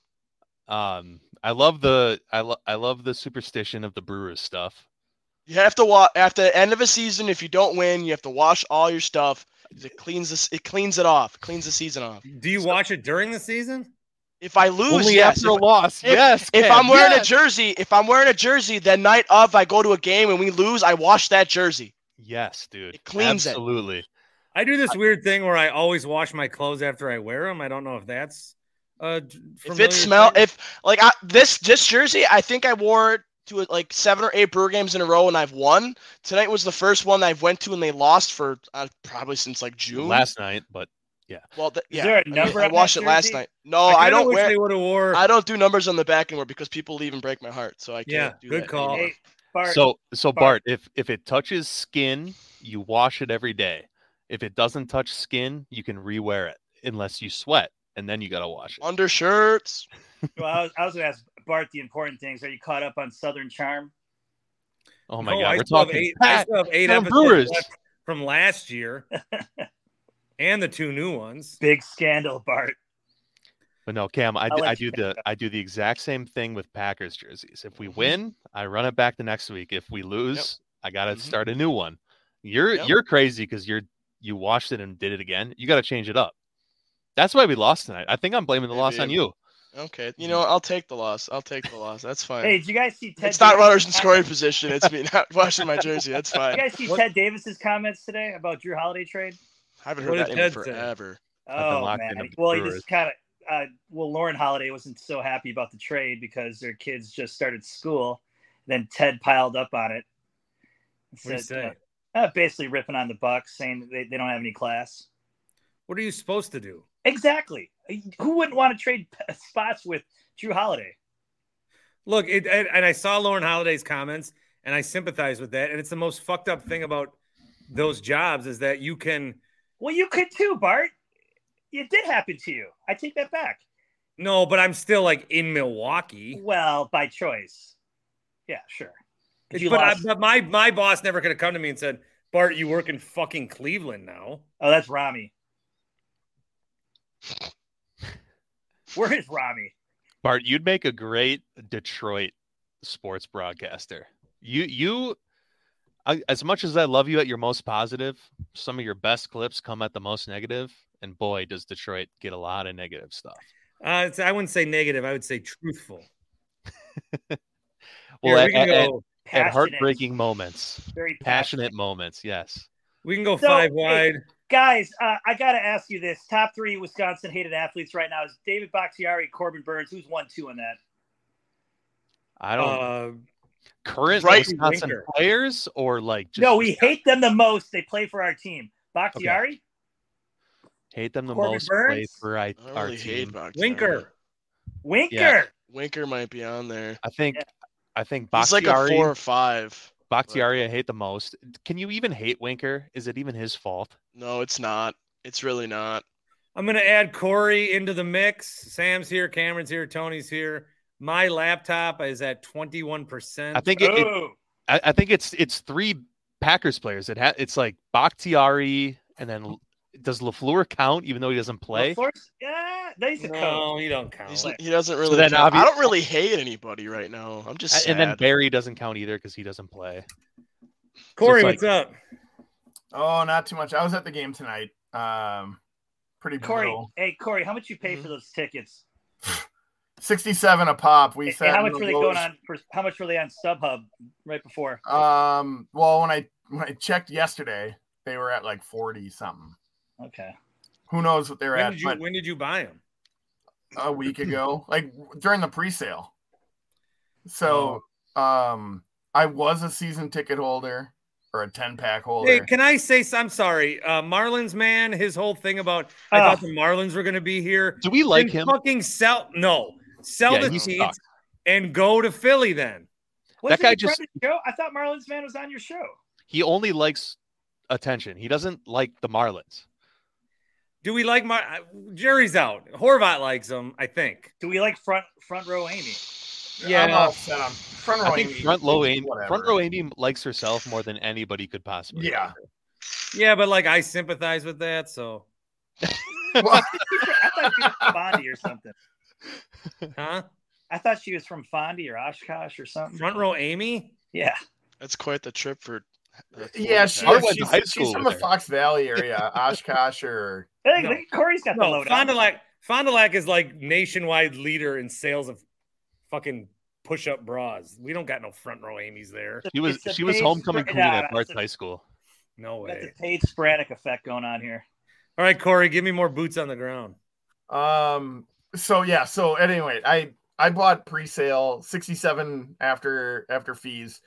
I love the superstition of the Brewers stuff. You have to watch after the end of a season. If you don't win, you have to wash all your stuff. It cleans it off. It cleans the season off. Do you watch it during the season? If I lose, only yes. After a loss, yes. If I'm wearing a jersey, the night of I go to a game and we lose, I wash that jersey. Yes, dude. It cleans Absolutely. I do this weird thing where I always wash my clothes after I wear them. I don't know if that's if this jersey, I think I wore it to like 7 or 8 Brewer games in a row and I've won. Tonight was the first one I've went to and they lost for probably since like June. Last night, but yeah. Well, Is there a number? I watched it last night. No, I don't wear. I don't do numbers on the back anymore because people leave and break my heart. So I can't do that. Good call. Anymore. Hey, So Bart, if it touches skin, you wash it every day. If it doesn't touch skin, you can rewear it unless you sweat, and then you gotta wash it. Undershirts. Well, I was gonna ask Bart the important things. Are you caught up on Southern Charm? Oh my God, we're talking. I still have 8 episodes Brewers left from last year. And the 2 new ones. Big scandal, Bart. But no, Cam, I do the exact same thing with Packers jerseys. If we win, I run it back the next week. If we lose, I gotta start a new one. You're crazy because you washed it and did it again. You got to change it up. That's why we lost tonight. I think I'm blaming the loss on you. Okay, I'll take the loss. That's fine. Hey, did you guys see Ted? It's not runners in scoring position. It's me not washing my jersey. That's fine. Did you guys see Ted Davis's comments today about Drew Holiday trade? I haven't heard that in forever. Oh man. Well, he just kind of. Lauren Holiday wasn't so happy about the trade because their kids just started school. Then Ted piled up on it. What did he say? Basically ripping on the Bucks, saying they don't have any class. What are you supposed to do? Exactly. Who wouldn't want to trade spots with Drew Holiday? Look, and I saw Lauren Holiday's comments, and I sympathize with that. And it's the most fucked up thing about those jobs is that you can. Well, you could too, Bart. It did happen to you. I take that back. No, but I'm still like in Milwaukee. Well, by choice. Yeah, sure. But my boss never could have come to me and said, Bart, you work in fucking Cleveland now. Oh, that's Rami. Where is Rami? Bart, you'd make a great Detroit sports broadcaster. You, as much as I love you at your most positive, some of your best clips come at the most negative, and boy, does Detroit get a lot of negative stuff. I wouldn't say negative. I would say truthful. Well, Here, at heartbreaking moments, very passionate moments. Yes, we can go five wide. Guys, I got to ask you this. Top 3 Wisconsin hated athletes right now is David Bakhtiari, Corbin Burns. Who's 1-2 on that? I don't. Current right, Wisconsin Winker. players or like just No, we hate them the most. They play for our team. Bakhtiari? hate them the Corbin most. Play Burns? for our really team. hate Bakhtiari. Winker. Yeah. Winker might be on there. I think He's like a Bakhtiari, 4 or 5. Bakhtiari, I hate the most. Can you even hate Winker? Is it even his fault? No, it's not. It's really not. I'm going to add Corey into the mix. Sam's here. Cameron's here. Tony's here. My laptop is at 21%. I think I think it's 3 Packers players. It's like Bakhtiari, and then does LaFleur count even though he doesn't play? He's a coach. He don't count. He doesn't really. So then count. I don't really hate anybody right now. I'm just sad. And then Barry doesn't count either because he doesn't play. Corey, So what's up? Oh, not too much. I was at the game tonight. Pretty Corey, brutal. hey, Corey, how much you pay for those tickets? 67 a pop. We And sat how in much the were they lowest- going on? How much were they on StubHub right before? Well, when I checked yesterday, they were at like 40 something. Okay. Who knows what they were at? But When did you buy them? a week ago, like during the pre-sale. So, I was a season ticket holder or a 10-pack holder. Hey, can I say? I'm sorry, Marlins man. His whole thing about I thought the Marlins were going to be here. Do we like Then him? Fucking sell Yeah, the he seats sucks. and go to Philly then. Wasn't guy he just- on the show? I thought Marlins man was on your show. He only likes attention. He doesn't like the Marlins. Do we like jury's out? Horvat likes him, I think. Do we like front row Amy? Yeah, I'm all set on front row I think Amy. front row Amy Whatever. likes herself more than anybody could possibly. Yeah. Yeah, but like I sympathize with that. So, I thought she was from Fondy or something. huh? I thought she was from Fondy or Oshkosh or something. Front row Amy? Yeah. That's quite the trip for. Yeah, she's she's from the Fox Valley area, Oshkosh or. Hey, Corey's got the No, load. Fond du Lac is like nationwide leader in sales of fucking push-up bras. We don't got no front row Amy's there. She was homecoming queen at Bart's high school. No That's way. a paid sporadic effect going on here. All right, Corey, give me more boots on the ground. So anyway, I bought pre-sale 67 after fees.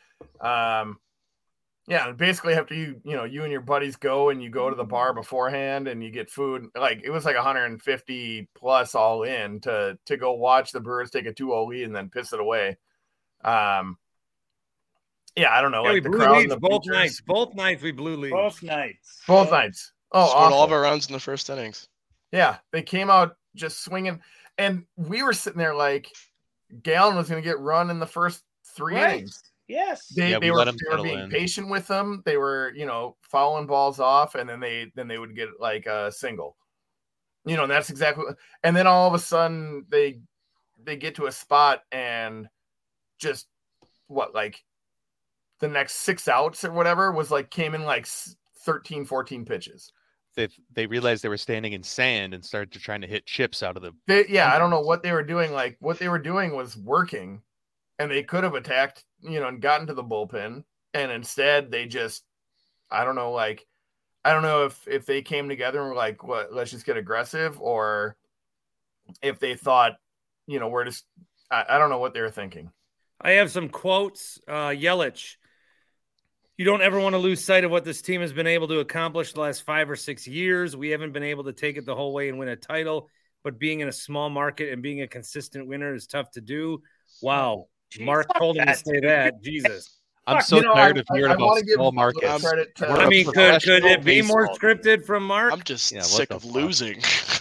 Yeah, basically after you and your buddies go and you go to the bar beforehand and you get food, like it was like 150 plus all in to go watch the Brewers take a 2-0 lead and then piss it away. Yeah, I don't know. Yeah, we like the blew crowd leads and the both bleachers. nights. Both nights we blew leads. Both nights. Both nights. Oh, Scored all of awful. our runs in the first innings. Yeah, they came out just swinging, and we were sitting there like Gallon was going to get run in the first 3 Right. innings. Yes. They we were, let 'em they were settle being in. patient with them. They were, fouling balls off, and then they would get like a single. That's exactly. And then all of a sudden they get to a spot and just like the next 6 outs or whatever was like came in like 13, 14 pitches. They realized they were standing in sand and started trying to hit chips out of the. I don't know what they were doing. Like what they were doing was working, and they could have attacked, and gotten to the bullpen, and instead they just, I don't know if they came together and were like, what, let's just get aggressive, or if they thought, we're just, I don't know what they were thinking. I have some quotes. Yelich, You don't ever want to lose sight of what this team has been able to accomplish the last 5 or 6 years. We haven't been able to take it the whole way and win a title, but being in a small market and being a consistent winner is tough to do. Wow. Mark told him to say that. Jesus. I'm so tired of hearing about small markets. I mean, could it be more scripted from Mark? I'm just sick of losing.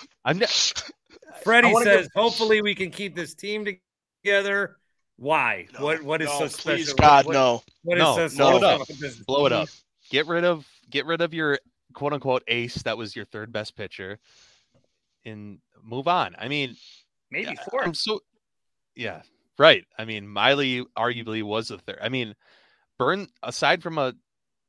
Freddie says, hopefully we can keep this team together. Why? No, what is so special? Please, God, no. What no, is so blow it up. special? Blow it up. Get rid of your quote unquote ace that was your third best pitcher and move on. I mean, maybe fourth. Yeah, right. I mean, Miley arguably was the third. I mean, Burns, aside from a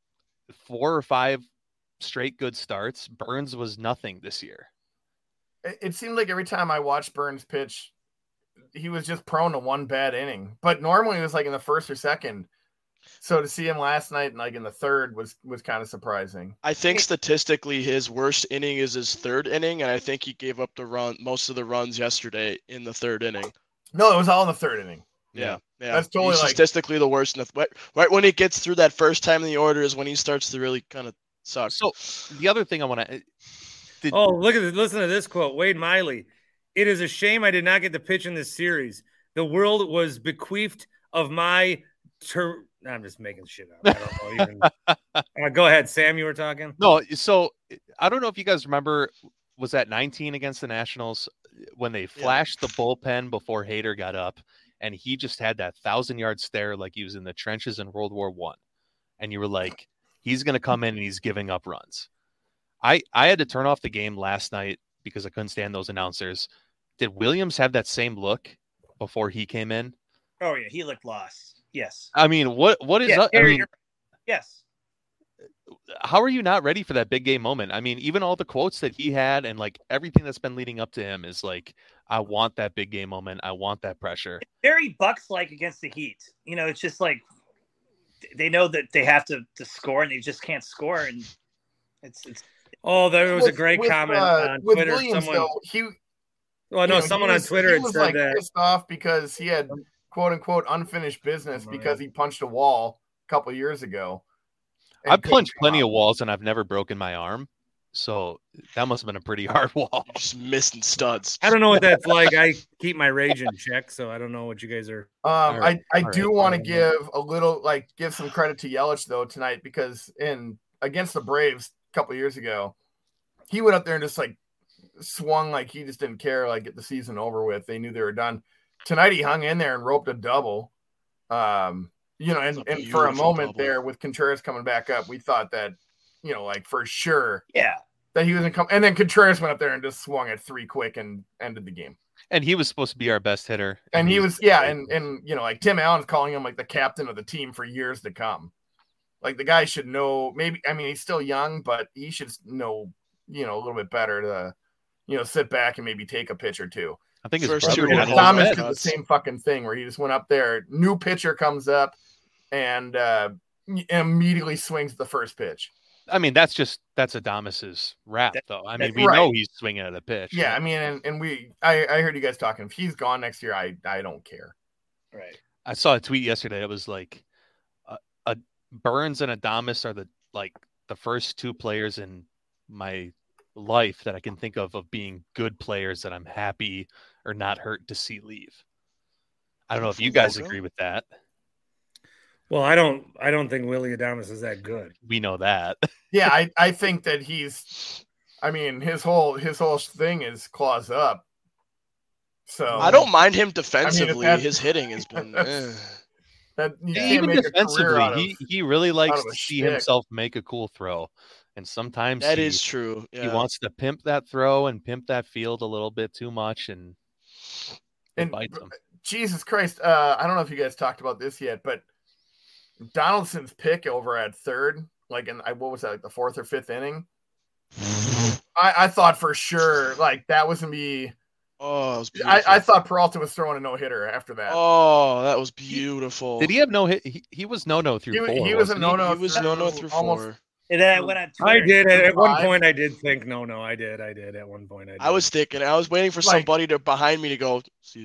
4 or 5 straight good starts, Burns was nothing this year. It seemed like every time I watched Burns pitch, he was just prone to one bad inning. But normally it was like in the first or second. So to see him last night, like in the third, was kind of surprising. I think statistically his worst inning is his third inning, and I think he gave up most of the runs yesterday in the third inning. No, it was all in the third inning. Yeah. That's totally he's statistically the worst. Right when he gets through that first time in the order is when he starts to really kind of suck. So the other thing I want to. Listen to this quote. Wade Miley. It is a shame I did not get to pitch in this series. The world was bequeathed of my. I'm just making shit up. I don't know. Go ahead, Sam. You were talking. No, so I don't know if you guys remember. Was that 19 against the Nationals when they flashed the bullpen before Hader got up, and he just had that 1,000-yard stare like he was in the trenches in World War I, and you were like, he's going to come in and he's giving up runs. I had to turn off the game last night because I couldn't stand those announcers. Did Williams have that same look before he came in? Oh yeah, he looked lost. Yes. I mean, what is up? I mean, yes. How are you not ready for that big game moment? I mean, even all the quotes that he had and like everything that's been leading up to him is like, I want that big game moment. I want that pressure. It's very Bucks-like against the Heat. You know, it's just like they know that they have to score and they just can't score. And it's. Oh, there was a great comment on Twitter. Williams, someone on Twitter had said that pissed off because he had quote unquote unfinished business because he punched a wall a couple of years ago. I've punched plenty of walls and I've never broken my arm. So that must have been a pretty hard wall. Just missing studs. I don't know what that's like. I keep my rage in check, so I don't know what you guys are. I do want to give some credit to Yelich though tonight, because against the Braves a couple of years ago, he went up there and just like swung like he just didn't care, like get the season over with. They knew they were done. Tonight he hung in there and roped a double. And for a moment there with Contreras coming back up, we thought that, like for sure, that he was going to come. And then Contreras went up there and just swung it 3 quick and ended the game. And he was supposed to be our best hitter. And he was, like Tim Allen's calling him like the captain of the team for years to come. Like the guy should know, he's still young, but he should know, a little bit better to, sit back and maybe take a pitch or two. I think his brother Thomas did the same fucking thing where he just went up there, new pitcher comes up and immediately swings the first pitch. I mean, that's Adamas's rap, though. I mean, we know he's swinging at a pitch. Yeah, I mean, I heard you guys talking. If he's gone next year, I don't care. Right. I saw a tweet yesterday. It was like, Burns and Adames are the first 2 players in my life that I can think of being good players that I'm happy or not hurt to see leave. I don't know if you guys agree with that. Well, I don't think Willy Adames is that good. We know that. Yeah, I think that his whole thing is claws up. So I don't mind him defensively. His hitting has been even defensively, he really likes to see himself make a cool throw. And sometimes that is true. Yeah. He wants to pimp that throw and pimp that field a little bit too much, and bites him. Jesus Christ. I don't know if you guys talked about this yet, but Donaldson's pick over at third, like what was that, like the 4th or 5th inning? I thought for sure like that was gonna be. Oh, it was I thought Peralta was throwing a no-hitter after that. Oh, that was beautiful. Did he have no hit? He was no through 4. He was a no-no. He was no-no through 4. And then I went on Twitter. I did at one point. I did think no. I did at one point. I was thinking. I was waiting for somebody behind me to go.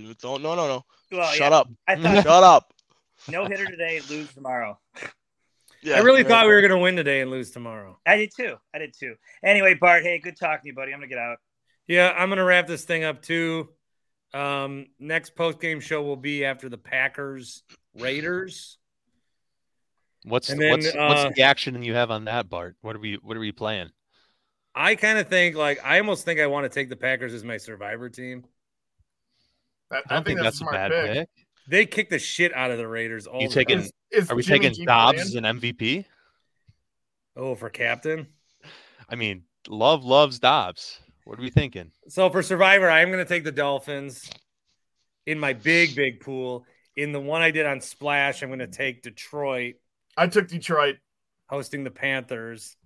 No. Well, Shut up. I thought shut up. No hitter today. Lose tomorrow. I really thought we were going to win today and lose tomorrow. I did too. Anyway, Bart, hey, good talking to you, buddy. I'm going to get out. Yeah, I'm going to wrap this thing up too. Next post-game show will be after the Packers Raiders. What's the action you have on that, Bart? What are we playing? I kind of think I almost think I want to take the Packers as my survivor team. I don't think that's a bad pick. They kick the shit out of the Raiders. Are we taking Dobbs as an MVP? Oh, for captain? I mean, Love loves Dobbs. What are we thinking? So for survivor, I am going to take the Dolphins in my big pool. In the one I did on Splash, I'm going to take Detroit. I took Detroit. Hosting the Panthers.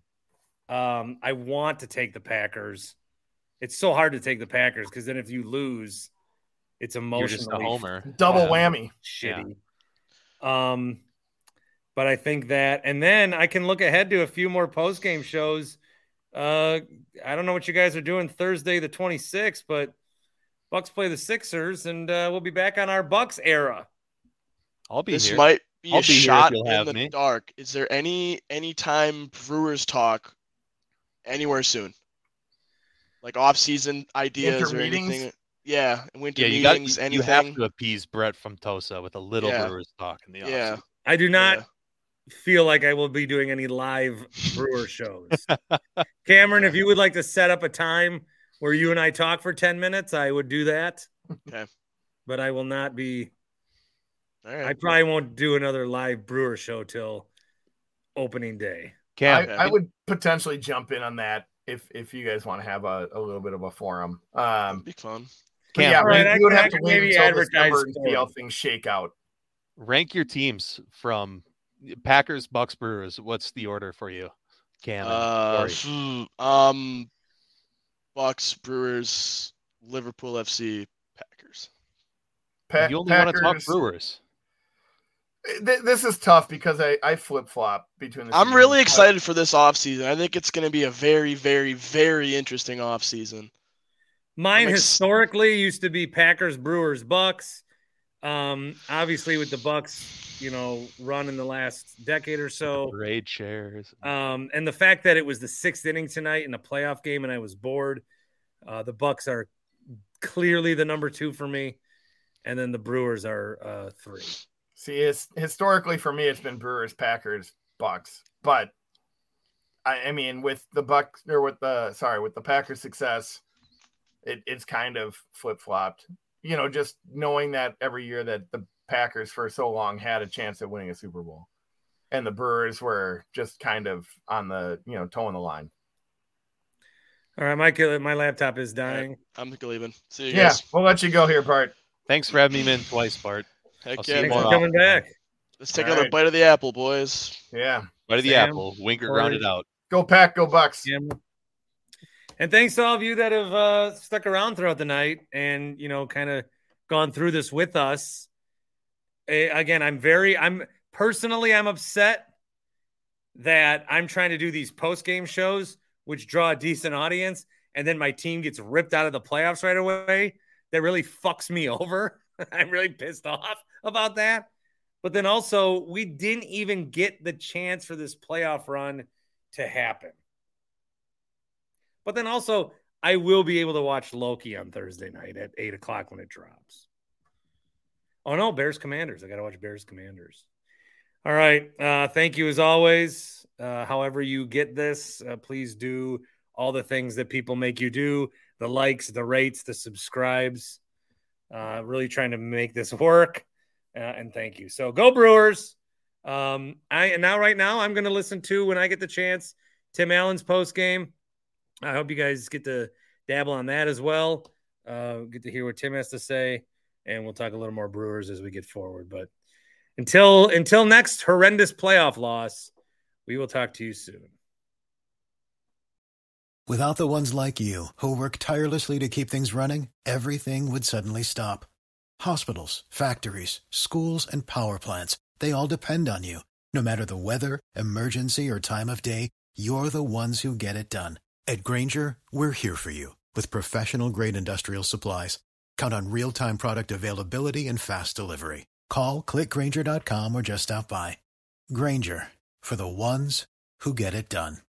I want to take the Packers. It's so hard to take the Packers because then if you lose, it's emotionally just a homer. Double whammy. Shitty. Yeah. But I think that, and then I can look ahead to a few more post-game shows. I don't know what you guys are doing Thursday the 26th, but Bucks play the Sixers, and we'll be back on our Bucks era. I'll be this here. Might be I'll a be shot here if you'll in have the me. dark. Is there any time Brewers talk anywhere soon? Like off-season ideas or anything? Yeah, winter meetings, anything. You have to appease Brett from Tosa with a little Brewers talk in the offseason. I do not feel like I will be doing any live Brewer shows. Cameron, if you would like to set up a time where you and I talk for 10 minutes, I would do that. Okay. But I will not be. All right. I probably won't do another live Brewer show till opening day. I would potentially jump in on that if you guys want to have a little bit of a forum. Be fun. Yeah, right, we would have to wait maybe until advertise December and see how things shake out. Rank your teams from Packers, Bucks, Brewers. What's the order for you, Cam? Bucks, Brewers, Liverpool FC, Packers. You only want to talk Brewers. This is tough because I flip-flop between the I'm really excited for this offseason. I think it's going to be a very, very, very interesting offseason. Mine historically used to be Packers, Brewers, Bucks. Obviously with the Bucks, run in the last decade or so. Parade chairs. And the fact that it was the 6th inning tonight in a playoff game and I was bored. The Bucks are clearly the number 2 for me. And then the Brewers are 3. See, historically for me, it's been Brewers, Packers, Bucks. But I mean, with the Bucks or with the Packers' success, it's kind of flip-flopped. Just knowing that every year that the Packers for so long had a chance at winning a Super Bowl, and the Brewers were just kind of on the toeing the line. All right, my laptop is dying. I'm leaving. See you guys. Yeah, we'll let you go here, Bart. Thanks for having me in twice, Bart. Heck yeah, thanks for coming back. Let's take another bite of the apple, boys. Yeah, bite of the apple. Winker grounded out. Go Pack, go Bucks. Yeah. And thanks to all of you that have stuck around throughout the night and, kind of gone through this with us. Again, I'm upset that I'm trying to do these post-game shows, which draw a decent audience, and then my team gets ripped out of the playoffs right away. That really fucks me over. I'm really pissed off about that. But then also, we didn't even get the chance for this playoff run to happen. But then also, I will be able to watch Loki on Thursday night at 8 o'clock when it drops. Oh, no, Bears Commanders. I got to watch Bears Commanders. All right. Thank you as always. However you get this, please do all the things that people make you do. The likes, the rates, the subscribes. Really trying to make this work. And thank you. So go Brewers. Right now I'm going to listen to, when I get the chance, Tim Allen's post game. I hope you guys get to dabble on that as well. Get to hear what Tim has to say, and we'll talk a little more Brewers as we get forward. But until next horrendous playoff loss, we will talk to you soon. Without the ones like you who work tirelessly to keep things running, everything would suddenly stop. Hospitals, factories, schools, and power plants, they all depend on you. No matter the weather, emergency, or time of day, you're the ones who get it done. At Grainger, we're here for you with professional-grade industrial supplies. Count on real-time product availability and fast delivery. Call, click Grainger.com, or just stop by. Grainger, for the ones who get it done.